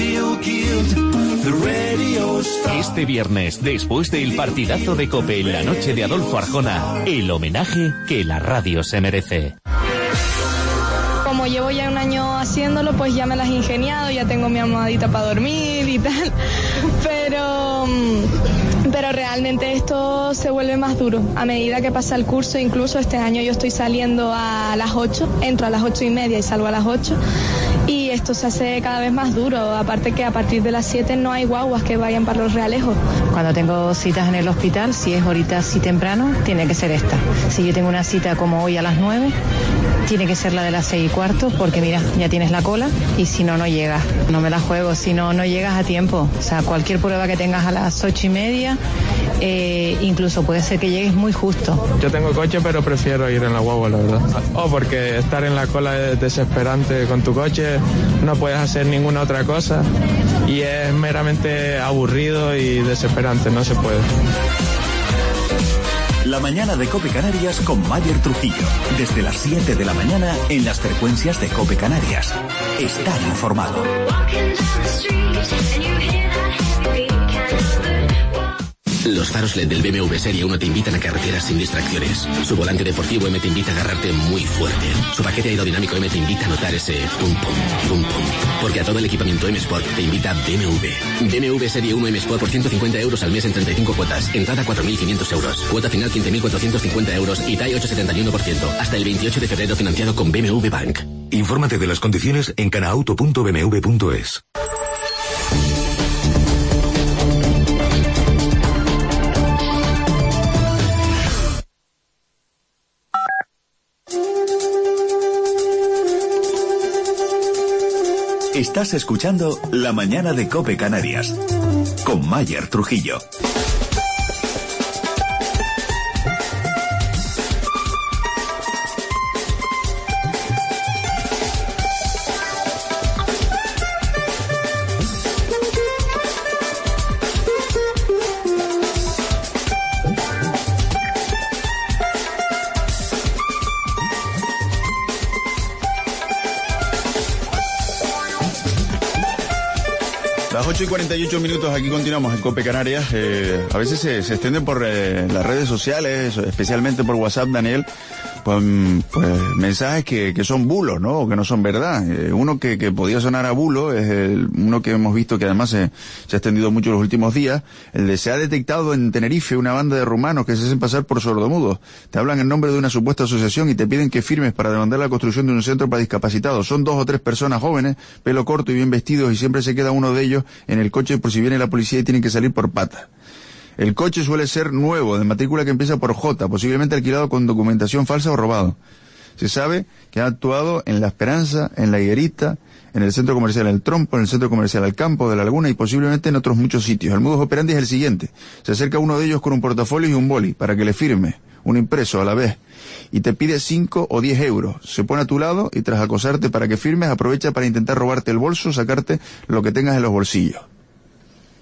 Este viernes, después del partidazo de COPE en la noche de Adolfo Arjona, el homenaje que la radio se merece. Como llevo ya un año haciéndolo, pues ya me las he ingeniado, ya tengo mi almohadita para dormir y tal, pero, pero realmente esto se vuelve más duro a medida que pasa el curso. Incluso este año yo estoy saliendo a las ocho, entro a las ocho y media y salgo a las ocho, y esto se hace cada vez más duro, aparte que a partir de las siete no hay guaguas que vayan para Los Realejos. Cuando tengo citas en el hospital, si es ahorita así temprano, tiene que ser esta. Si yo tengo una cita como hoy a las nueve, tiene que ser la de las seis y cuarto, porque mira, ya tienes la cola y si no, no llegas. No me la juego, si no, no llegas a tiempo. O sea, cualquier prueba que tengas a las ocho y media, eh, incluso puede ser que llegues muy justo. Yo tengo coche, pero prefiero ir en la guagua, la verdad. Oh, porque estar en la cola es desesperante. Con tu coche no puedes hacer ninguna otra cosa y es meramente aburrido y desesperante, no se puede. La mañana de COPE Canarias con Mayer Trujillo. Desde las siete de la mañana en las frecuencias de COPE Canarias. Estar informado. Los faros L E D del B M W Serie uno te invitan a carreteras sin distracciones. Su volante deportivo M te invita a agarrarte muy fuerte. Su paquete aerodinámico M te invita a notar ese pum pum, pum pum. Porque a todo el equipamiento M Sport te invita B M W. B M W Serie uno M Sport por ciento cincuenta euros al mes en treinta y cinco cuotas. Entrada cuatro mil quinientos euros. Cuota final quince mil cuatrocientos cincuenta euros y T A I ocho coma setenta y uno por ciento. Hasta el veintiocho de febrero financiado con B M W Bank. Infórmate de las condiciones en canauto punto b m w punto es. Estás escuchando La mañana de COPE Canarias con Mayer Trujillo. ocho y cuarenta y ocho minutos, aquí continuamos en COPE Canarias. Eh, a veces se, se extienden por eh, las redes sociales, especialmente por WhatsApp, Daniel, pues, pues mensajes que, que son bulos, ¿no? O que no son verdad. Eh, uno que, que podía sonar a bulo es el, uno que hemos visto que además se, se ha extendido mucho en los últimos días, el de se ha detectado en Tenerife una banda de rumanos que se hacen pasar por sordomudos. Te hablan en nombre de una supuesta asociación y te piden que firmes para demandar la construcción de un centro para discapacitados. Son dos o tres personas jóvenes, pelo corto y bien vestidos, y siempre se queda uno de ellos en el coche por si viene la policía y tienen que salir por pata. El coche suele ser nuevo, de matrícula que empieza por J, posiblemente alquilado con documentación falsa o robado. Se sabe que ha actuado en La Esperanza, en La Higuerita, en el centro comercial El Trompo, en el centro comercial El Campo de la Laguna y posiblemente en otros muchos sitios. El modus operandi es el siguiente: se acerca uno de ellos con un portafolio y un boli para que le firme, un impreso a la vez, y te pide cinco o diez euros. Se pone a tu lado y tras acosarte para que firmes, aprovecha para intentar robarte el bolso, sacarte lo que tengas en los bolsillos.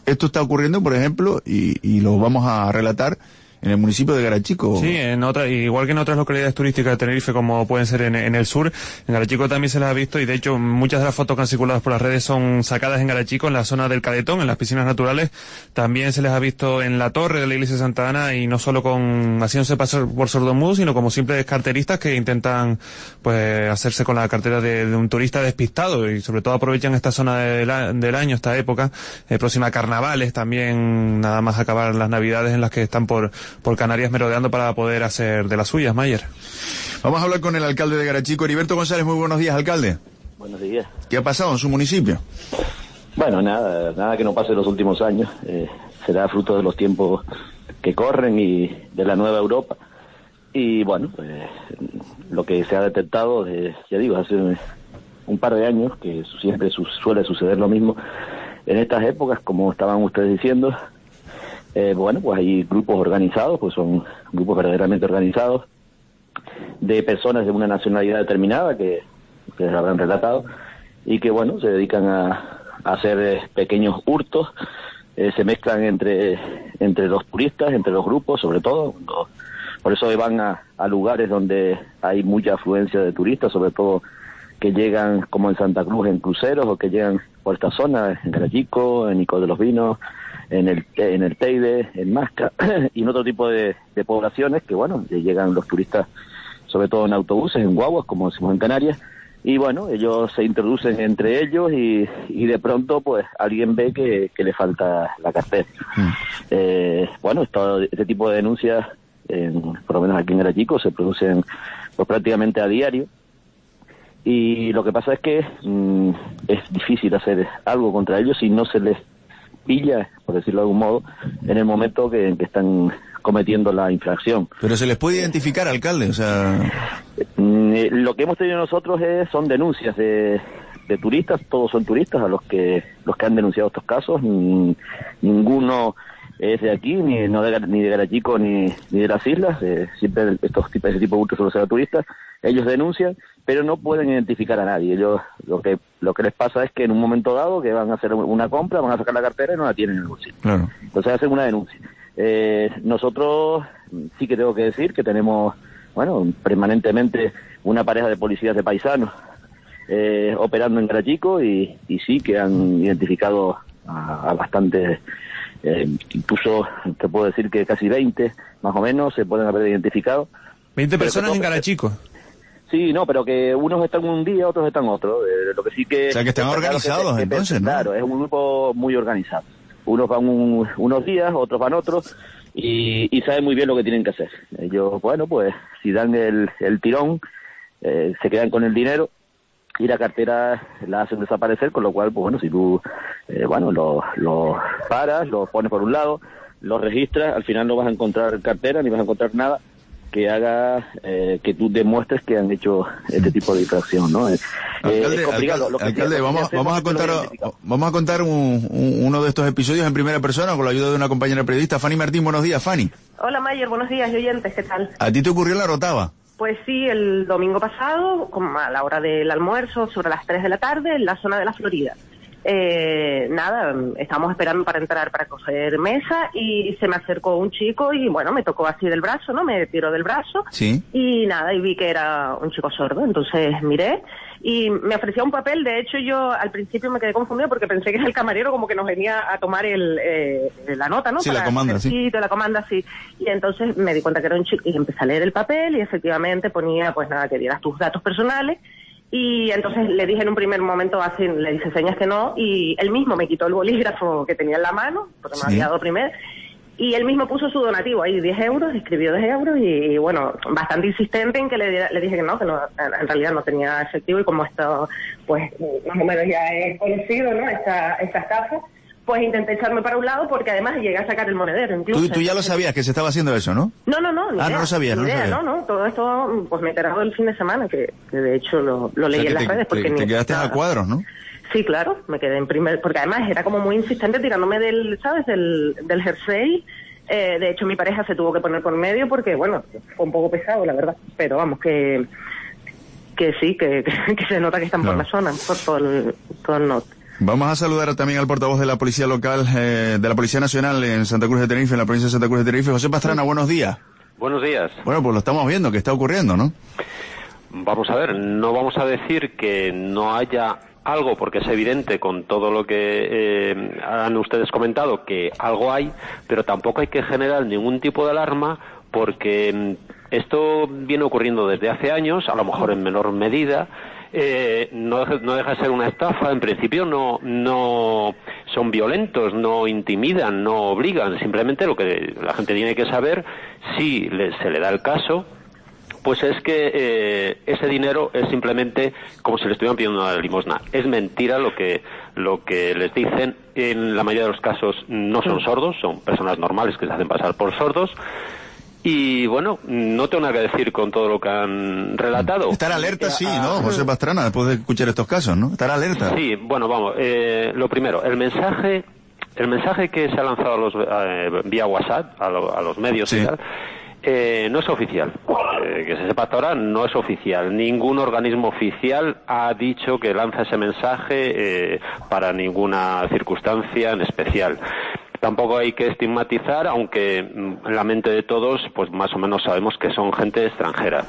Esto está ocurriendo, por ejemplo, y, y lo vamos a relatar en el municipio de Garachico. Sí, en otra, igual que en otras localidades turísticas de Tenerife, como pueden ser en, en el sur, en Garachico también se las ha visto, y de hecho muchas de las fotos que han circulado por las redes son sacadas en Garachico, en la zona del Caletón, en las piscinas naturales. También se les ha visto en la torre de la iglesia de Santa Ana, y no solo con haciéndose pasar por sordomudos, sino como simples carteristas que intentan pues hacerse con la cartera de, de un turista despistado, y sobre todo aprovechan esta zona de la, del año, esta época, eh, próxima a carnavales, también nada más acabar las navidades, en las que están por por Canarias merodeando para poder hacer de las suyas, Mayer. Vamos a hablar con el alcalde de Garachico, Heriberto González. Muy buenos días, alcalde. Buenos días. ¿Qué ha pasado en su municipio? Bueno, nada, nada que no pase en los últimos años. Eh, será fruto de los tiempos que corren y de la nueva Europa. Y bueno, pues, lo que se ha detectado, eh, ya digo, hace un, un par de años, que siempre su, suele suceder lo mismo en estas épocas, como estaban ustedes diciendo. Eh, bueno, pues hay grupos organizados, pues son grupos verdaderamente organizados, de personas de una nacionalidad determinada que, que les habrán relatado, y que, bueno, se dedican a, a hacer eh, pequeños hurtos, eh, se mezclan entre entre los turistas, entre los grupos, sobre todo. Los, por eso van a, a lugares donde hay mucha afluencia de turistas, sobre todo que llegan, como en Santa Cruz, en cruceros, o que llegan por esta zona, en Garachico, en Nicol de los Vinos, en el en el Teide, en Masca, y en otro tipo de, de poblaciones que, bueno, llegan los turistas, sobre todo en autobuses, en guaguas, como decimos en Canarias, y bueno, ellos se introducen entre ellos, y, y de pronto, pues, alguien ve que, que le falta la cartera. Mm. Eh, bueno, esto, este tipo de denuncias, en, por lo menos aquí en Garachico, se producen pues prácticamente a diario, y lo que pasa es que mmm, es difícil hacer algo contra ellos si no se les pilla, por decirlo de algún modo, en el momento que, en que están cometiendo la infracción. Pero se les puede identificar, alcalde, o sea... Eh, lo que hemos tenido nosotros es, son denuncias de, de turistas, todos son turistas a los que los que han denunciado estos casos, N ninguno es de aquí, ni, no de, ni de Garachico ni, ni de las islas, eh, siempre estos tipos, ese tipo de hurtos solo serán turistas. Ellos denuncian, pero no pueden identificar a nadie. Ellos, lo que lo que les pasa es que en un momento dado que van a hacer una compra, van a sacar la cartera y no la tienen en el bolsillo. Claro. Entonces hacen una denuncia. Eh, nosotros sí que tengo que decir que tenemos, bueno, permanentemente una pareja de policías de paisanos eh, operando en Garachico, y, y sí que han identificado a, a bastantes, eh, incluso te puedo decir que casi veinte, más o menos, se pueden haber identificado. veinte personas en Garachico. Sí, no, pero que unos están un día, otros están otro. Eh, lo que sí que... O sea, que están organizados, que, que, entonces, ¿no? Claro, es un grupo muy organizado. Unos van un, unos días, otros van otros, y, y saben muy bien lo que tienen que hacer. Ellos, bueno, pues, si dan el, el tirón, eh, se quedan con el dinero, y la cartera la hacen desaparecer, con lo cual, pues bueno, si tú, eh, bueno, los lo paras, los pones por un lado, los registras, al final no vas a encontrar cartera, ni vas a encontrar nada que haga eh, que tú demuestres que han hecho este tipo de infracción, ¿no? Eh, alcalde, es complicado. Alcalde, alcalde vamos, vamos a contar vamos a contar un, un, uno de estos episodios en primera persona con la ayuda de una compañera periodista. Fanny Martín, buenos días, Fanny. Hola, Mayer, buenos días, y oyentes, ¿qué tal? ¿A ti te ocurrió en la Orotava? Pues sí, el domingo pasado, como a la hora del almuerzo, sobre las tres de la tarde, en la zona de la Florida. Eh, nada, estábamos esperando para entrar para coger mesa, y se me acercó un chico y bueno, me tocó así del brazo, ¿no? Me tiró del brazo. Sí. Y nada, y vi que era un chico sordo, entonces miré y me ofrecía un papel. De hecho, yo al principio me quedé confundida porque pensé que era el camarero, como que nos venía a tomar el eh, la nota, ¿no? Sí, para la comanda, sí. La comanda, sí. Y entonces me di cuenta que era un chico y empecé a leer el papel, y efectivamente ponía, pues nada, que dieras tus datos personales. Y entonces le dije en un primer momento, así, le hice señas que no, y él mismo me quitó el bolígrafo que tenía en la mano, porque me había dado primero, y él mismo puso su donativo ahí, diez euros, escribió diez euros, y, y bueno, bastante insistente en que le, le dije que no, que no, en realidad no tenía efectivo, y como esto, pues, más o menos ya es conocido, ¿no?, esta, esta estafa, pues intenté echarme para un lado, porque además llegué a sacar el monedero incluso. Tú, tú ya lo sabías que se estaba haciendo eso, ¿no? No, no, no. Ni ah, idea, no lo sabías, no lo sabías. No, no, todo esto, pues me he enterado el fin de semana, que, que de hecho lo, lo leí o sea, en las te, redes. Porque te, ni, te quedaste nada. a cuadros, ¿no? Sí, claro, me quedé en primer, porque además era como muy insistente tirándome del, ¿sabes?, del, del jersey. Eh, de hecho, mi pareja se tuvo que poner por medio porque, bueno, fue un poco pesado, la verdad. Pero vamos, que que sí, que, que, que se nota que están claro. por la zona, por todo el, todo el norte. Vamos a saludar también al portavoz de la Policía Local, eh, de la Policía Nacional en Santa Cruz de Tenerife, en la provincia de Santa Cruz de Tenerife. José Pastrana, buenos días. Buenos días. Bueno, pues lo estamos viendo, que está ocurriendo, ¿no? Vamos a ver, no vamos a decir que no haya algo, porque es evidente con todo lo que eh, han ustedes comentado que algo hay, pero tampoco hay que generar ningún tipo de alarma, porque esto viene ocurriendo desde hace años, a lo mejor en menor medida. Eh, no, no deja de ser una estafa. En principio no no son violentos, no intimidan, no obligan. Simplemente lo que la gente tiene que saber, si le, se le da el caso, pues es que eh, ese dinero es simplemente como si le estuvieran pidiendo una limosna. Es mentira lo que lo que les dicen. En la mayoría de los casos no son sordos, son personas normales que se hacen pasar por sordos. Y bueno, no tengo nada que decir con todo lo que han relatado. Estar alerta, sí, ¿no, José Pastrana, después de escuchar estos casos, ¿no? Estar alerta. Sí, bueno, vamos, eh, lo primero, el mensaje el mensaje que se ha lanzado a los, eh, vía WhatsApp a, lo, a los medios sí. y tal, eh, no es oficial. Eh, que se sepa hasta ahora, no es oficial. Ningún organismo oficial ha dicho que lanza ese mensaje eh, para ninguna circunstancia en especial. Tampoco hay que estigmatizar, aunque en la mente de todos, pues más o menos sabemos que son gente extranjera.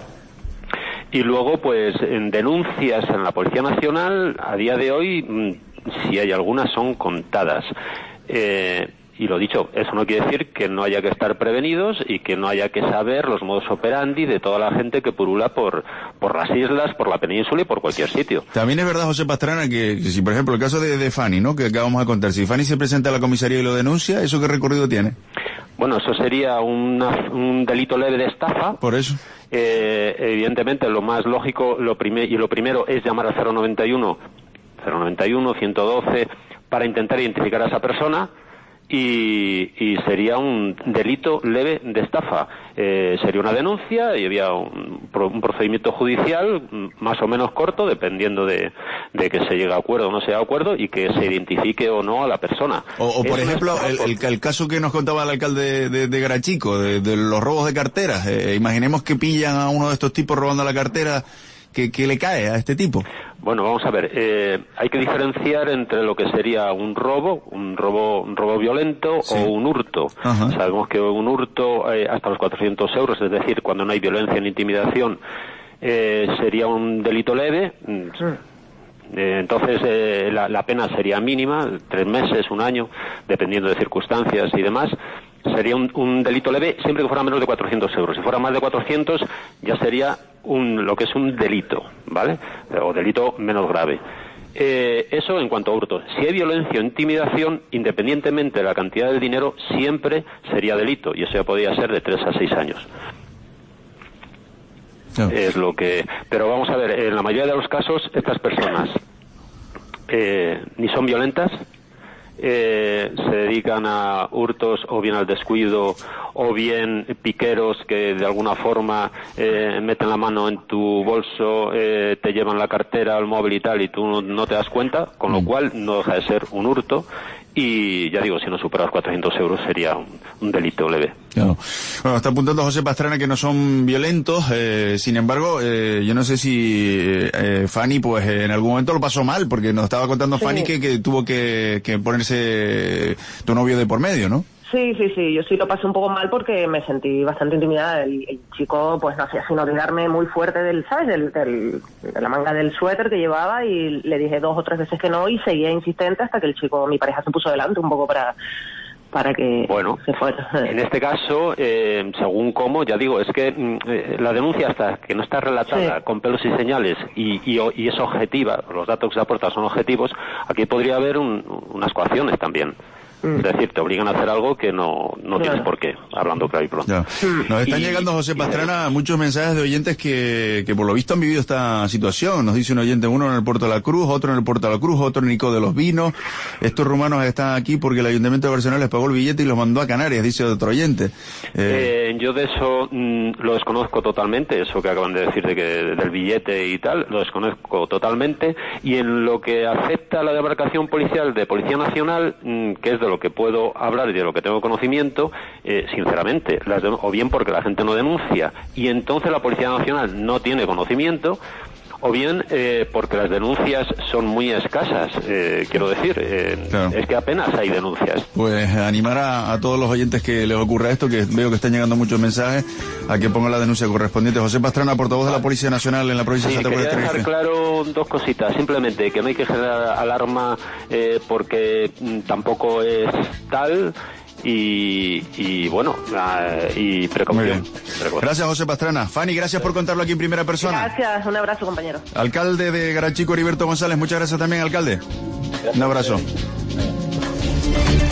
Y luego, pues, en denuncias en la Policía Nacional, a día de hoy, si hay algunas, son contadas. Eh, y lo dicho, eso no quiere decir que no haya que estar prevenidos y que no haya que saber los modus operandi de toda la gente que purula por por las islas, por la península y por cualquier sitio. También es verdad, José Pastrana, que, que si por ejemplo el caso de, de Fanny, ¿no?, que acabamos de contar, si Fanny se presenta a la comisaría y lo denuncia, ¿eso qué recorrido tiene? Bueno, eso sería una, un delito leve de estafa. Por eso. Eh, evidentemente, lo más lógico lo primer, y lo primero es llamar al cero noventa y uno, cero noventa y uno, ciento doce, para intentar identificar a esa persona. Y, y sería un delito leve de estafa. Eh, sería una denuncia y había un, un procedimiento judicial más o menos corto, dependiendo de, de que se llegue a acuerdo o no se llegue a acuerdo y que se identifique o no a la persona. O, o por ejemplo, el, el, el caso que nos contaba el alcalde de, de, de Garachico, de, de los robos de carteras. Eh, imaginemos que pillan a uno de estos tipos robando la cartera. ¿Qué, qué le cae a este tipo? Bueno, vamos a ver, eh, hay que diferenciar entre lo que sería un robo, un robo un robo violento sí. o un hurto. Ajá. Sabemos que un hurto eh, hasta los cuatrocientos euros, es decir, cuando no hay violencia ni intimidación, eh, sería un delito leve. Sí. Eh, entonces eh, la, la pena sería mínima, tres meses, un año, dependiendo de circunstancias y demás. Sería un, un delito leve siempre que fuera menos de cuatrocientos euros. Si fuera más de cuatrocientos ya sería un, lo que es un delito, ¿vale? O delito menos grave. Eh, eso en cuanto a hurto. Si hay violencia o intimidación, independientemente de la cantidad del dinero, siempre sería delito. Y eso ya podría ser de tres a seis años. No. Es lo que... Pero vamos a ver, en la mayoría de los casos, estas personas eh, ni son violentas, Eh, se dedican a hurtos o bien al descuido o bien piqueros que de alguna forma eh, meten la mano en tu bolso, eh, te llevan la cartera, el móvil y tal y tú no, no te das cuenta, con lo cual no deja de ser un hurto y ya digo, si no supera los cuatrocientos euros sería un, un delito leve. Claro. Bueno, está apuntando José Pastrana que no son violentos, eh, sin embargo, eh, yo no sé si eh, Fanny pues en algún momento lo pasó mal, porque nos estaba contando sí. Fanny que, que tuvo que, que ponerse tu novio de por medio, ¿no? Sí, sí, sí, yo sí lo pasé un poco mal porque me sentí bastante intimidada. El, el chico, pues no hacía sino tirarme muy fuerte del, ¿sabes? Del, del, de la manga del suéter que llevaba y le dije dos o tres veces que no y seguía insistente hasta que el chico, mi pareja, se puso delante un poco para para que bueno, se fuera. En este caso, eh, según cómo, ya digo, es que eh, la denuncia hasta que no está relatada sí. con pelos y señales y, y, y es objetiva, los datos que se aportan son objetivos, aquí podría haber un, unas coacciones también. Es decir, te obligan a hacer algo que no, no tienes por qué, hablando claro y pronto. Ya. Nos están y, llegando, José Pastrana, muchos mensajes de oyentes que, que por lo visto han vivido esta situación. Nos dice un oyente, uno en el Puerto de la Cruz, otro en el Puerto de la Cruz, otro en Nico de los Vinos. Estos rumanos están aquí porque el Ayuntamiento de Barcelona les pagó el billete y los mandó a Canarias, dice otro oyente. Eh... Eh, yo de eso mmm, lo desconozco totalmente, eso que acaban de decir de que del billete y tal, lo desconozco totalmente. Y en lo que afecta a la demarcación policial de Policía Nacional, mmm, que es de lo que puedo hablar y de lo que tengo conocimiento, eh, sinceramente, las de, o bien porque la gente no denuncia y entonces la Policía Nacional no tiene conocimiento, o bien eh, porque las denuncias son muy escasas, eh, quiero decir, eh, claro. Es que apenas hay denuncias. Pues animar a, a todos los oyentes que les ocurra esto, que veo que están llegando muchos mensajes, a que pongan la denuncia correspondiente. José Pastrana, portavoz de la Policía Nacional en la provincia sí, de Santa Cruz de Tenerife. Quería dejar claro dos cositas, simplemente que no hay que generar alarma eh, porque mm, tampoco es tal. Y, y bueno, uh, y precaución. Gracias, José Pastrana. Fanny, gracias por contarlo aquí en primera persona. Gracias, un abrazo, compañero. Alcalde de Garachico, Heriberto González, muchas gracias también, alcalde. Gracias. Un abrazo.